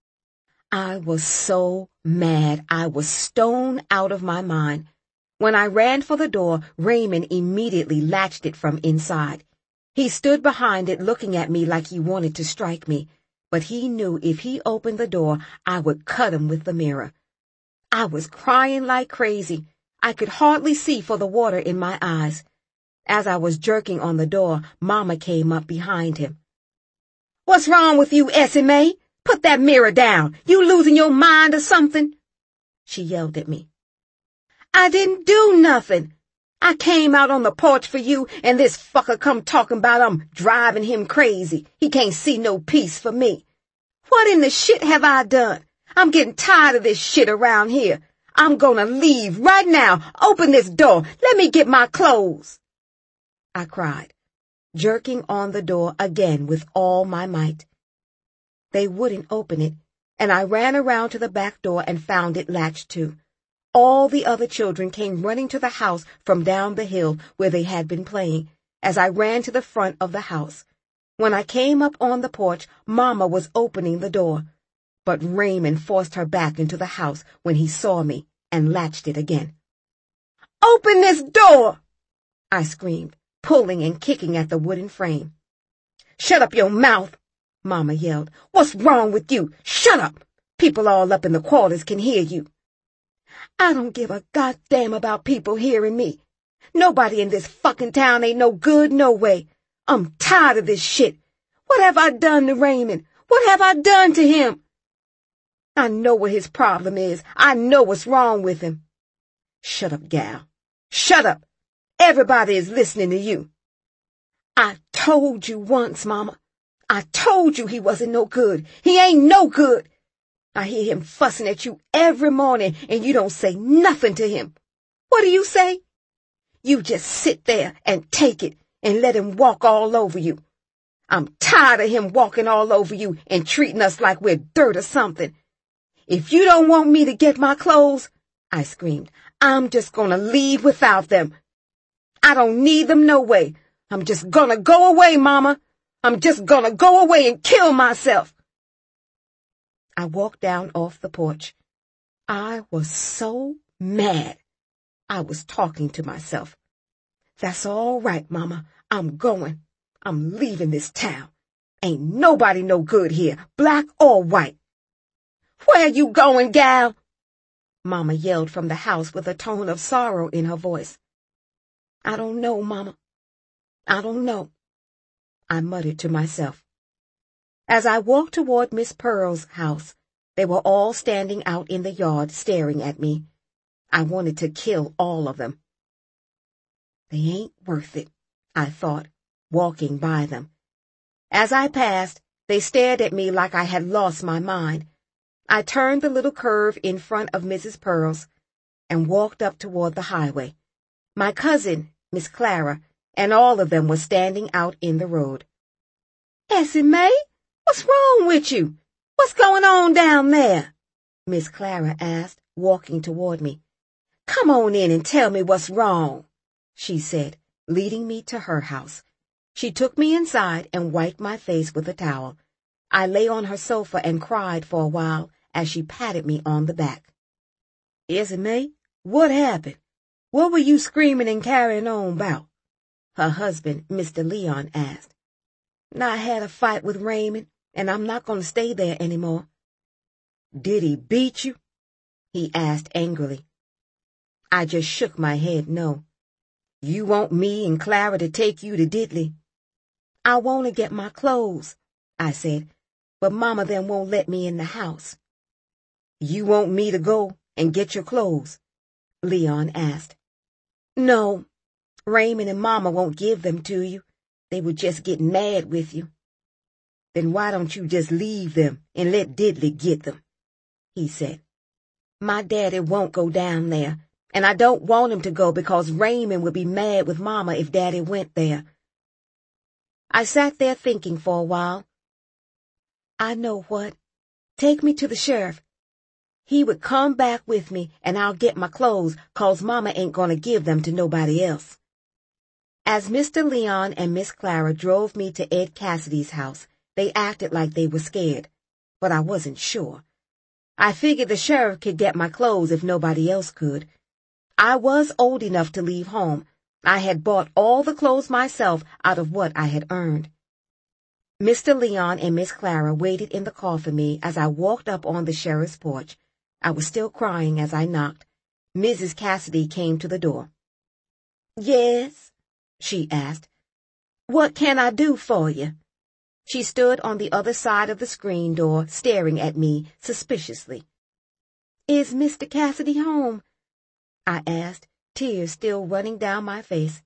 Speaker 1: I was so mad I was stone out of my mind. When I ran for the door, Raymond immediately latched it from inside. He stood behind it looking at me like he wanted to strike me, but he knew if he opened the door, I would cut him with the mirror. I was crying like crazy. I could hardly see for the water in my eyes. As I was jerking on the door, Mama came up behind him. "What's wrong with you, Esme? Put that mirror down. You losing your mind or something?" she yelled at me. "I didn't do nothing. I came out on the porch for you, and this fucker come talking about I'm driving him crazy. He can't see no peace for me. What in the shit have I done? I'm getting tired of this shit around here. I'm gonna leave right now. Open this door. Let me get my clothes," I cried, jerking on the door again with all my might. They wouldn't open it, and I ran around to the back door and found it latched too. All the other children came running to the house from down the hill where they had been playing, as I ran to the front of the house. When I came up on the porch, Mama was opening the door, but Raymond forced her back into the house when he saw me and latched it again. "Open this door!" I screamed, pulling and kicking at the wooden frame. "Shut up your mouth!" Mama yelled. "What's wrong with you? Shut up! People all up in the quarters can hear you." "I don't give a goddamn about people hearing me. Nobody in this fucking town ain't no good no way. I'm tired of this shit. What have I done to Raymond? What have I done to him? I know what his problem is. I know what's wrong with him." "Shut up, gal. Shut up. Everybody is listening to you." "I told you once, Mama. I told you he wasn't no good. He ain't no good. I hear him fussing at you every morning, and you don't say nothing to him. What do you say? You just sit there and take it and let him walk all over you. I'm tired of him walking all over you and treating us like we're dirt or something. If you don't want me to get my clothes, I screamed, I'm just gonna leave without them. I don't need them no way. I'm just gonna go away, Mama. I'm just gonna go away and kill myself. I walked down off the porch. I was so mad. I was talking to myself. That's all right, Mama. I'm going. I'm leaving this town. Ain't nobody no good here, black or white. Where you going, gal? Mama yelled from the house with a tone of sorrow in her voice. I don't know, Mama. I don't know, I muttered to myself. As I walked toward Miss Pearl's house, they were all standing out in the yard staring at me. I wanted to kill all of them. They ain't worth it, I thought, walking by them. As I passed, they stared at me like I had lost my mind. I turned the little curve in front of Mrs. Pearl's and walked up toward the highway. My cousin, Miss Clara, and all of them were standing out in the road. Essie Mae, what's wrong with you? What's going on down there? Miss Clara asked, walking toward me. Come on in and tell me what's wrong, she said, leading me to her house. She took me inside and wiped my face with a towel. I lay on her sofa and cried for a while as she patted me on the back. Essie Mae, what happened? What were you screaming and carrying on about? Her husband, Mr. Leon, asked. I had a fight with Raymond, and I'm not going to stay there anymore. Did he beat you? He asked angrily. I just shook my head no. You want me and Clara to take you to Diddley? I want to get my clothes, I said, but Mama then won't let me in the house. You want me to go and get your clothes? Leon asked. No. Raymond and Mama won't give them to you. They would just get mad with you. Then why don't you just leave them and let Diddley get them? He said. My daddy won't go down there, and I don't want him to go because Raymond would be mad with Mama if Daddy went there. I sat there thinking for a while. I know what. Take me to the sheriff. He would come back with me, and I'll get my clothes, 'cause Mama ain't gonna give them to nobody else. As Mr. Leon and Miss Clara drove me to Ed Cassidy's house, they acted like they were scared, but I wasn't sure. I figured the sheriff could get my clothes if nobody else could. I was old enough to leave home. I had bought all the clothes myself out of what I had earned. Mr. Leon and Miss Clara waited in the car for me as I walked up on the sheriff's porch. I was still crying as I knocked. Mrs. Cassidy came to the door. Yes? She asked. What can I do for you? She stood on the other side of the screen door, staring at me suspiciously. Is Mr. Cassidy home? I asked, tears still running down my face.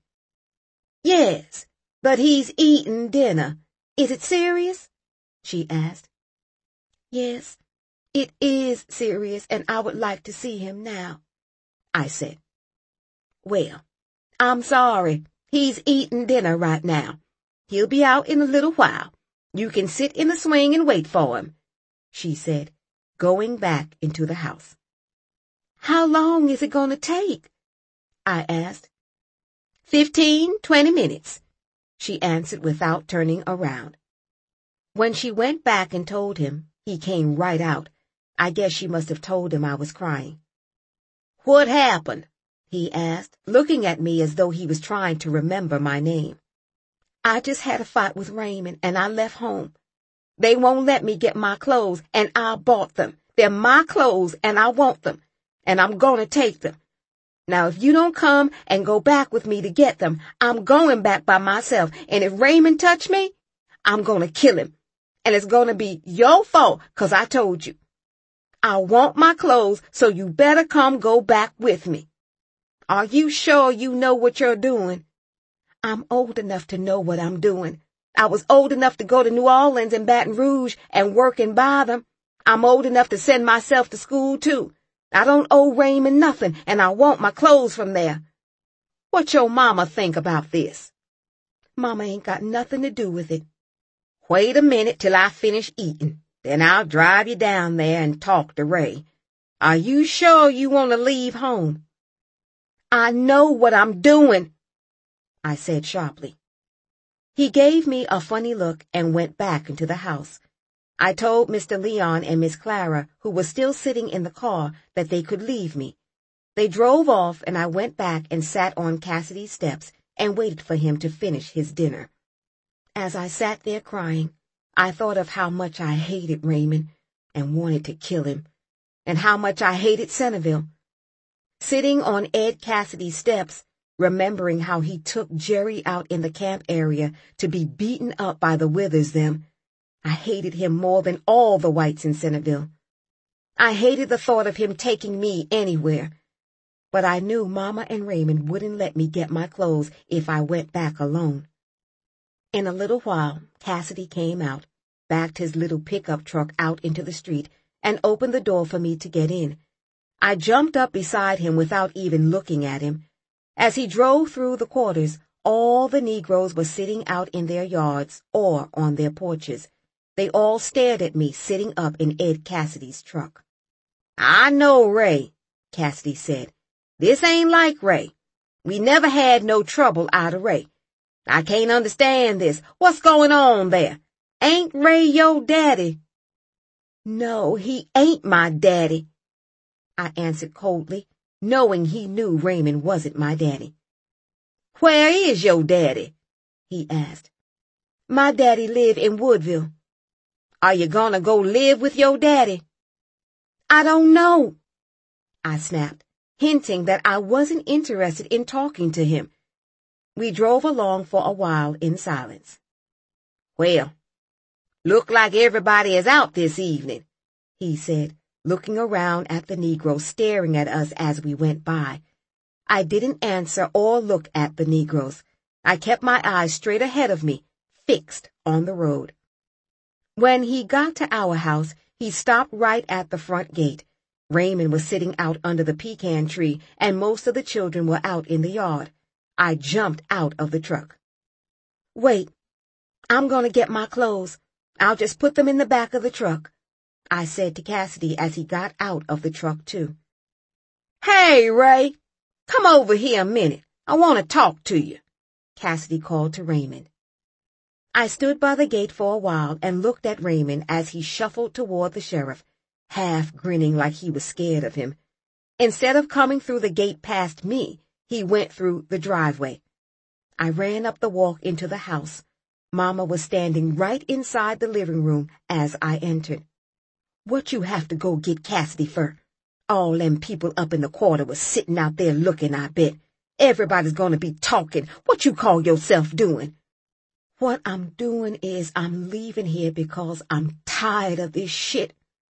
Speaker 1: Yes, but he's eating dinner. Is it serious? She asked. Yes, it is serious, and I would like to see him now, I said. Well, I'm sorry. He's eating dinner right now. He'll be out in a little while. You can sit in the swing and wait for him, she said, going back into the house. How long is it going to take? I asked. 15-20 minutes, she answered without turning around. When she went back and told him, he came right out. I guess she must have told him I was crying. What happened? He asked, looking at me as though he was trying to remember my name. I just had a fight with Raymond, and I left home. They won't let me get my clothes, and I bought them. They're my clothes, and I want them, and I'm going to take them. Now, if you don't come and go back with me to get them, I'm going back by myself, and if Raymond touch me, I'm going to kill him, and it's going to be your fault, 'cause I told you. I want my clothes, so you better come go back with me. Are you sure you know what you're doing? I'm old enough to know what I'm doing. I was old enough to go to New Orleans and Baton Rouge and work and buy them. I'm old enough to send myself to school, too. I don't owe Raymond nothing, and I want my clothes from there. What your mama think about this? Mama ain't got nothing to do with it. Wait a minute till I finish eating. Then I'll drive you down there and talk to Ray. Are you sure you want to leave home?" "I know what I'm doing," I said sharply. He gave me a funny look and went back into the house. I told Mr. Leon and Miss Clara, who was still sitting in the car, that they could leave me. They drove off, and I went back and sat on Cassidy's steps and waited for him to finish his dinner. As I sat there crying, I thought of how much I hated Raymond and wanted to kill him, and how much I hated Centerville. Sitting on Ed Cassidy's steps, remembering how he took Jerry out in the camp area to be beaten up by the Withers them, I hated him more than all the whites in Centerville. I hated the thought of him taking me anywhere. But I knew Mama and Raymond wouldn't let me get my clothes if I went back alone. In a little while, Cassidy came out, backed his little pickup truck out into the street, and opened the door for me to get in. I jumped up beside him without even looking at him. As he drove through the quarters, all the Negroes were sitting out in their yards or on their porches. They all stared at me sitting up in Ed Cassidy's truck. "I know Ray," Cassidy said. "This ain't like Ray. We never had no trouble out of Ray. I can't understand this. What's going on there? Ain't Ray your daddy?" "No, he ain't my daddy," I answered coldly, knowing he knew Raymond wasn't my daddy. "Where is your daddy?" he asked. "My daddy live in Woodville." "Are you gonna go live with your daddy?" "I don't know," I snapped, hinting that I wasn't interested in talking to him. We drove along for a while in silence. "Well, look like everybody is out this evening," he said, looking around at the Negroes staring at us as we went by. I didn't answer or look at the Negroes. I kept my eyes straight ahead of me, fixed on the road. When he got to our house, he stopped right at the front gate. Raymond was sitting out under the pecan tree, and most of the children were out in the yard. I jumped out of the truck. "Wait, I'm going to get my clothes. I'll just put them in the back of the truck," I said to Cassidy as he got out of the truck too. "Hey, Ray, come over here a minute. I want to talk to you," Cassidy called to Raymond. I stood by the gate for a while and looked at Raymond as he shuffled toward the sheriff, half grinning like he was scared of him. Instead of coming through the gate past me, he went through the driveway. I ran up the walk into the house. Mama was standing right inside the living room as I entered. "What you have to go get Cassidy for? All them people up in the quarter was sitting out there looking, I bet. Everybody's gonna be talking. What you call yourself doing?" "What I'm doing is I'm leaving here because I'm tired of this shit."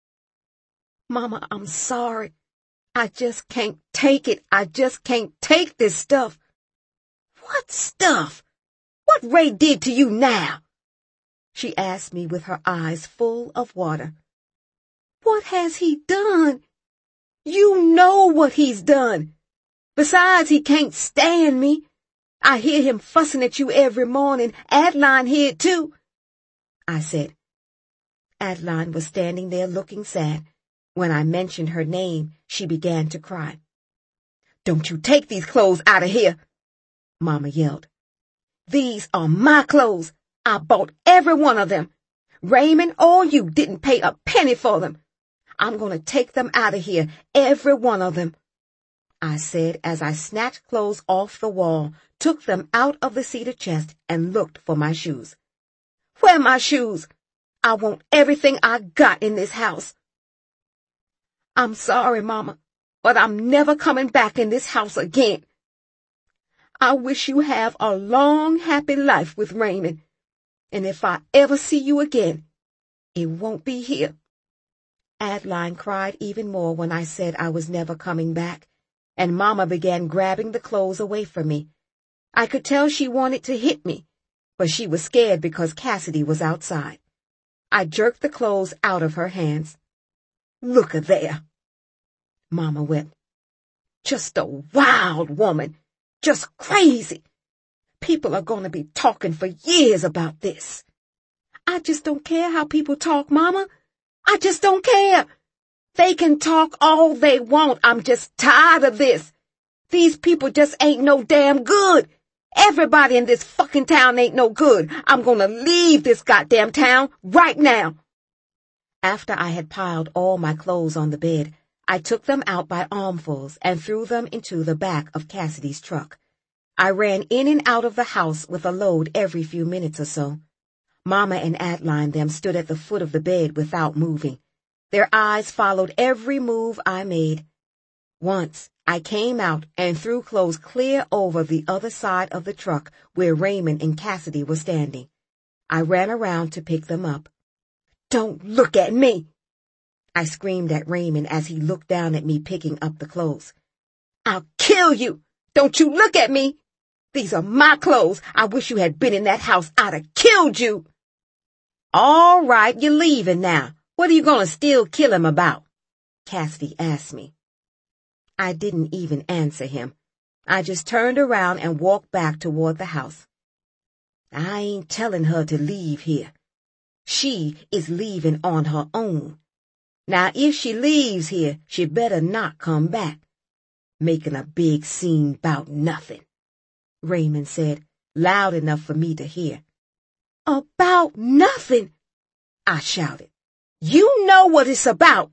Speaker 1: "Mama, I'm sorry. I just can't take it. I just can't take this stuff." "What stuff? What Ray did to you now?" she asked me with her eyes full of water. "What has he done? You know what he's done. Besides, he can't stand me. I hear him fussing at you every morning. Adeline hear it too," I said. Adeline was standing there looking sad. When I mentioned her name, she began to cry. "Don't you take these clothes out of here," Mama yelled. "These are my clothes. I bought every one of them. Raymond or you didn't pay a penny for them. I'm going to take them out of here, every one of them," I said as I snatched clothes off the wall, took them out of the cedar chest, and looked for my shoes. "Where are my shoes? I want everything I got in this house." "I'm sorry, Mama, but I'm never coming back in this house again. I wish you have a long, happy life with Raymond, and if I ever see you again, it won't be here." Adeline cried even more when I said I was never coming back, and Mama began grabbing the clothes away from me. I could tell she wanted to hit me, but she was scared because Cassidy was outside. I jerked the clothes out of her hands. "Look at there," Mama wept. "Just a wild woman. Just crazy. People are going to be talking for years about this. I just don't care how people talk, Mama. I just don't care. They can talk all they want. I'm just tired of this. These people just ain't no damn good. Everybody in this fucking town ain't no good. I'm gonna leave this goddamn town right now. After I had piled all my clothes on the bed, I took them out by armfuls and threw them into the back of Cassidy's truck. I ran in and out of the house with a load every few minutes or so. Mama and Adeline them stood at the foot of the bed without moving. Their eyes followed every move I made. Once, I came out and threw clothes clear over the other side of the truck where Raymond and Cassidy were standing. I ran around to pick them up. "Don't look at me!" I screamed at Raymond as he looked down at me picking up the clothes. "I'll kill you! Don't you look at me! These are my clothes. I wish you had been in that house. I'd have killed you." "All right, you're leaving now. What are you gonna still kill him about?" Cassidy asked me. I didn't even answer him. I just turned around and walked back toward the house. I ain't telling her to leave here. She is leaving on her own. Now, if she leaves here, she better not come back. Making a big scene 'bout nothing, Raymond said, loud enough for me to hear. "About nothing?" I shouted. "You know what it's about."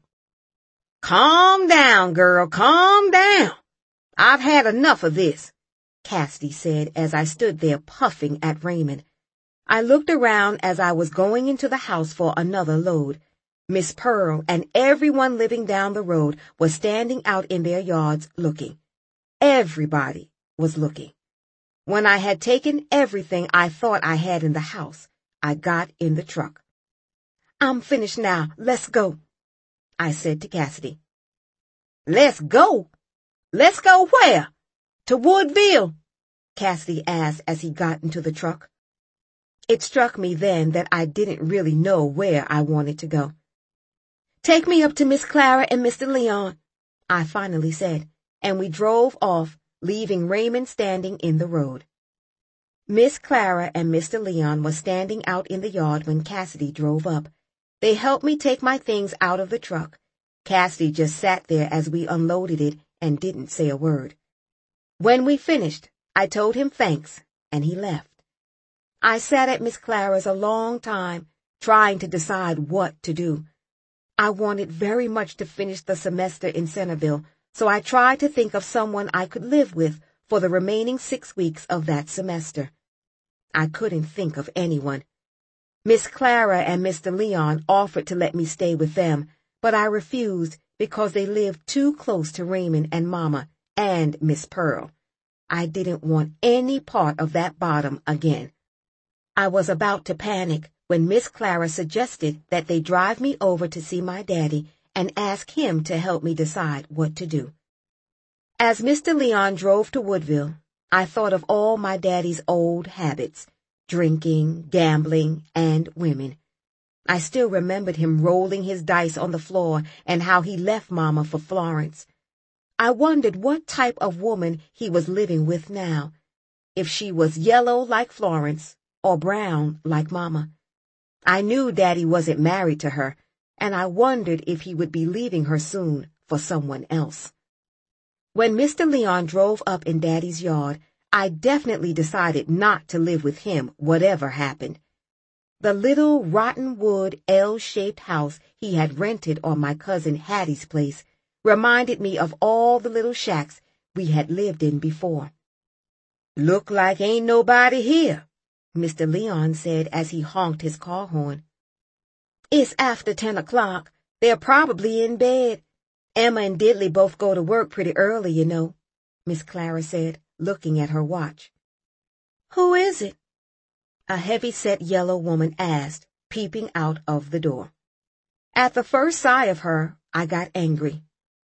Speaker 1: "Calm down, girl, calm down. I've had enough of this," Cassidy said as I stood there puffing at Raymond. I looked around as I was going into the house for another load. Miss Pearl and everyone living down the road was standing out in their yards looking. Everybody was looking. When I had taken everything I thought I had in the house, I got in the truck. "I'm finished now. Let's go," I said to Cassidy. "Let's go? Let's go where? To Woodville?" Cassidy asked as he got into the truck. It struck me then that I didn't really know where I wanted to go. "Take me up to Miss Clara and Mr. Leon," I finally said, and we drove off, leaving Raymond standing in the road. Miss Clara and Mr. Leon were standing out in the yard when Cassidy drove up. They helped me take my things out of the truck. Cassidy just sat there as we unloaded it and didn't say a word. When we finished, I told him thanks, and he left. I sat at Miss Clara's a long time, trying to decide what to do. I wanted very much to finish the semester in Centerville, so I tried to think of someone I could live with for the remaining 6 weeks of that semester. I couldn't think of anyone. Miss Clara and Mr. Leon offered to let me stay with them, but I refused because they lived too close to Raymond and Mama and Miss Pearl. I didn't want any part of that bottom again. I was about to panic when Miss Clara suggested that they drive me over to see my daddy and ask him to help me decide what to do. As Mr. Leon drove to Woodville, I thought of all my daddy's old habits, drinking, gambling, and women. I still remembered him rolling his dice on the floor and how he left Mama for Florence. I wondered what type of woman he was living with now, if she was yellow like Florence or brown like Mama. I knew Daddy wasn't married to her, and I wondered if he would be leaving her soon for someone else. When Mr. Leon drove up in Daddy's yard, I definitely decided not to live with him, whatever happened. The little rotten wood L-shaped house he had rented on my cousin Hattie's place reminded me of all the little shacks we had lived in before. "Look like ain't nobody here," Mr. Leon said as he honked his car horn. "It's after 10 o'clock. They're probably in bed. Emma and Diddley both go to work pretty early, you know," Miss Clara said, looking at her watch. "Who is it?" a heavy-set yellow woman asked, peeping out of the door. At the first sight of her, I got angry.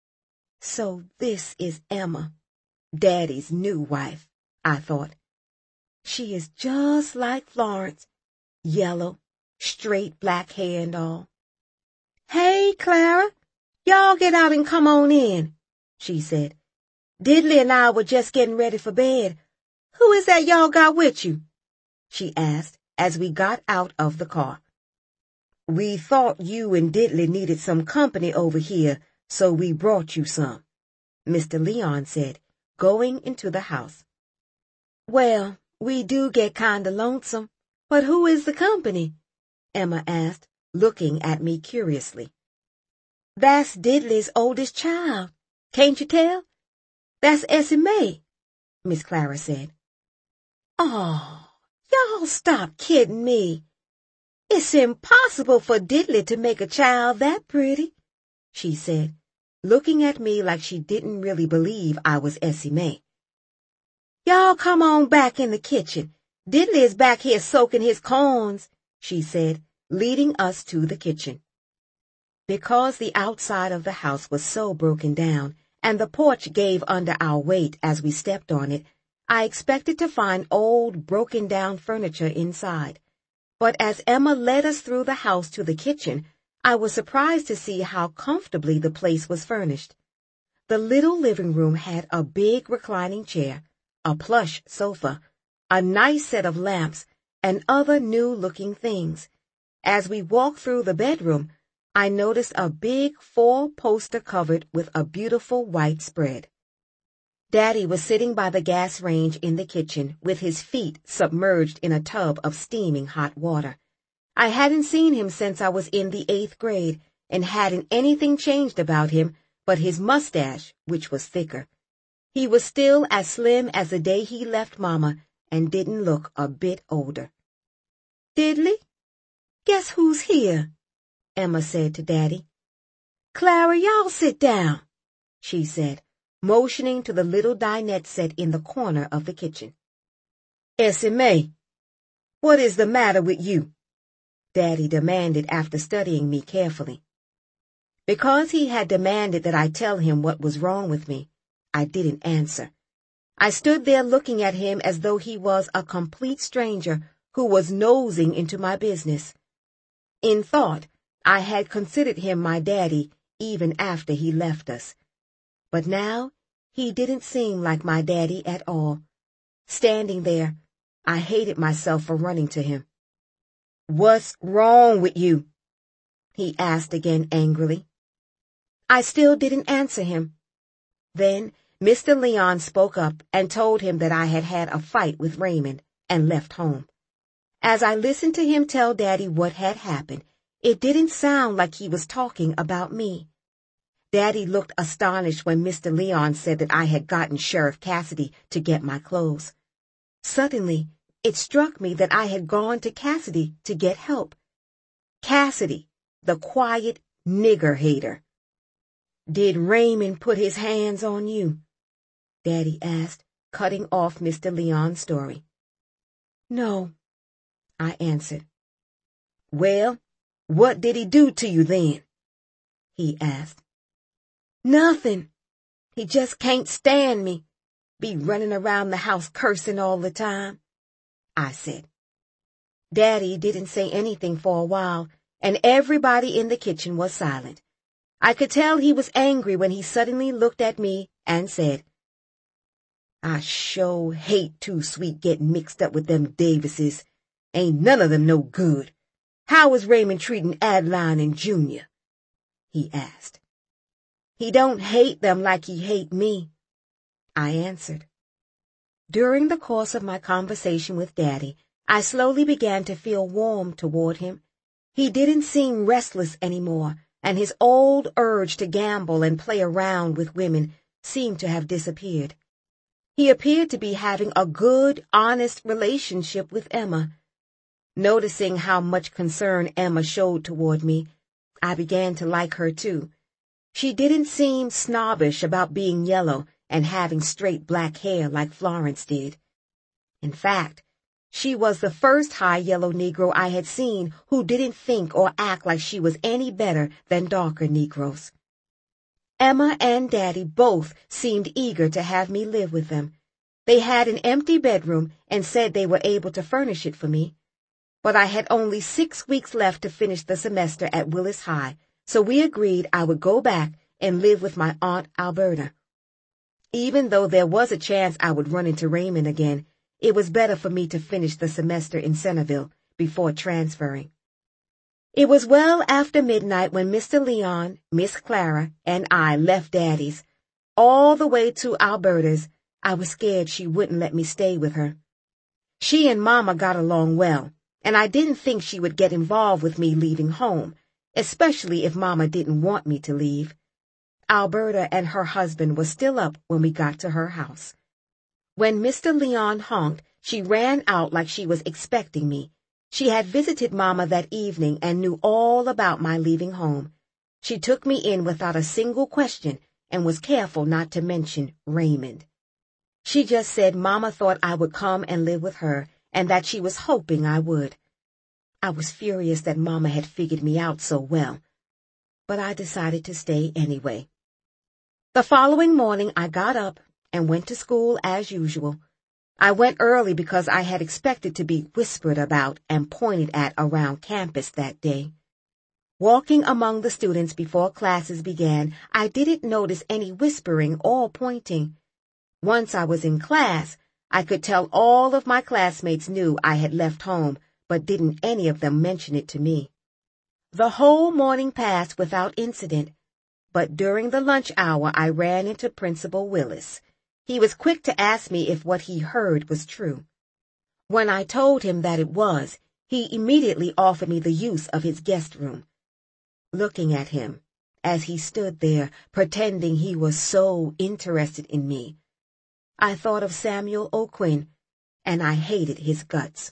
Speaker 1: So this is Emma, Daddy's new wife, I thought. She is just like Florence, yellow, straight black hair and all. "Hey, Clara, y'all get out and come on in," she said. "Diddley and I were just getting ready for bed. Who is that y'all got with you?" she asked as we got out of the car. We thought you and Diddley needed some company over here, so we brought you some," Mr. Leon said, going into the house. "Well, we do get kinda lonesome, but who is the company?" Emma asked, looking at me curiously. "That's Diddley's oldest child. Can't you tell? That's Essie Mae," Miss Clara said. "Oh, y'all stop kidding me. It's impossible for Diddley to make a child that pretty," she said, looking at me like she didn't really believe I was Essie Mae. "Y'all come on back in the kitchen. Diddley is back here soaking his corns," she said, leading us to the kitchen. Because the outside of the house was so broken down, and the porch gave under our weight as we stepped on it, I expected to find old, broken-down furniture inside. But as Emma led us through the house to the kitchen, I was surprised to see how comfortably the place was furnished. The little living room had a big reclining chair, a plush sofa, a nice set of lamps, and other new-looking things. As we walked through the bedroom, I noticed a big 4-poster cupboard with a beautiful white spread. Daddy was sitting by the gas range in the kitchen with his feet submerged in a tub of steaming hot water. I hadn't seen him since I was in the 8th grade, and hadn't anything changed about him but his mustache, which was thicker. He was still as slim as the day he left Mama and didn't look a bit older. "Diddley, guess who's here?" Emma said to Daddy. "Clara, y'all sit down," she said, motioning to the little dinette set in the corner of the kitchen. "Essie Mae, what is the matter with you?" Daddy demanded after studying me carefully. Because he had demanded that I tell him what was wrong with me, I didn't answer. I stood there looking at him as though he was a complete stranger who was nosing into my business. In thought, I had considered him my daddy even after he left us. But now, he didn't seem like my daddy at all. Standing there, I hated myself for running to him. "What's wrong with you?" he asked again angrily. I still didn't answer him. Then Mr. Leon spoke up and told him that I had had a fight with Raymond and left home. As I listened to him tell Daddy what had happened, it didn't sound like he was talking about me. Daddy looked astonished when Mr. Leon said that I had gotten Sheriff Cassidy to get my clothes. Suddenly, it struck me that I had gone to Cassidy to get help. Cassidy, the quiet nigger hater. "Did Raymond put his hands on you?" Daddy asked, cutting off Mr. Leon's story. "No," I answered. "Well, what did he do to you then?" he asked. "Nothing. He just can't stand me. Be running around the house cursing all the time," I said. Daddy didn't say anything for a while, and everybody in the kitchen was silent. I could tell he was angry when he suddenly looked at me and said, "I sure hate Too Sweet getting mixed up with them Davises. Ain't none of them no good. How is Raymond treating Adeline and Junior?" he asked. "He don't hate them like he hate me," I answered. During the course of my conversation with Daddy, I slowly began to feel warm toward him. He didn't seem restless anymore, and his old urge to gamble and play around with women seemed to have disappeared. He appeared to be having a good, honest relationship with Emma. Noticing how much concern Emma showed toward me, I began to like her too. She didn't seem snobbish about being yellow and having straight black hair like Florence did. In fact, she was the first high yellow Negro I had seen who didn't think or act like she was any better than darker Negroes. Emma and Daddy both seemed eager to have me live with them. They had an empty bedroom and said they were able to furnish it for me. But I had only 6 weeks left to finish the semester at Willis High, so we agreed I would go back and live with my Aunt Alberta. Even though there was a chance I would run into Raymond again, it was better for me to finish the semester in Centerville before transferring. It was well after midnight when Mr. Leon, Miss Clara, and I left Daddy's. All the way to Alberta's, I was scared she wouldn't let me stay with her. She and Mama got along well, and I didn't think she would get involved with me leaving home, especially if Mama didn't want me to leave. Alberta and her husband were still up when we got to her house. When Mr. Leon honked, she ran out like she was expecting me. She had visited Mama that evening and knew all about my leaving home. She took me in without a single question and was careful not to mention Raymond. She just said Mama thought I would come and live with her and that she was hoping I would. I was furious that Mama had figured me out so well, but I decided to stay anyway. The following morning I got up and went to school as usual. I went early because I had expected to be whispered about and pointed at around campus that day. Walking among the students before classes began, I didn't notice any whispering or pointing. Once I was in class, I could tell all of my classmates knew I had left home, but didn't any of them mention it to me. The whole morning passed without incident, but during the lunch hour I ran into Principal Willis. He was quick to ask me if what he heard was true. When I told him that it was, he immediately offered me the use of his guest room. Looking at him, as he stood there, pretending he was so interested in me, I thought of Samuel O'Quinn, and I hated his guts.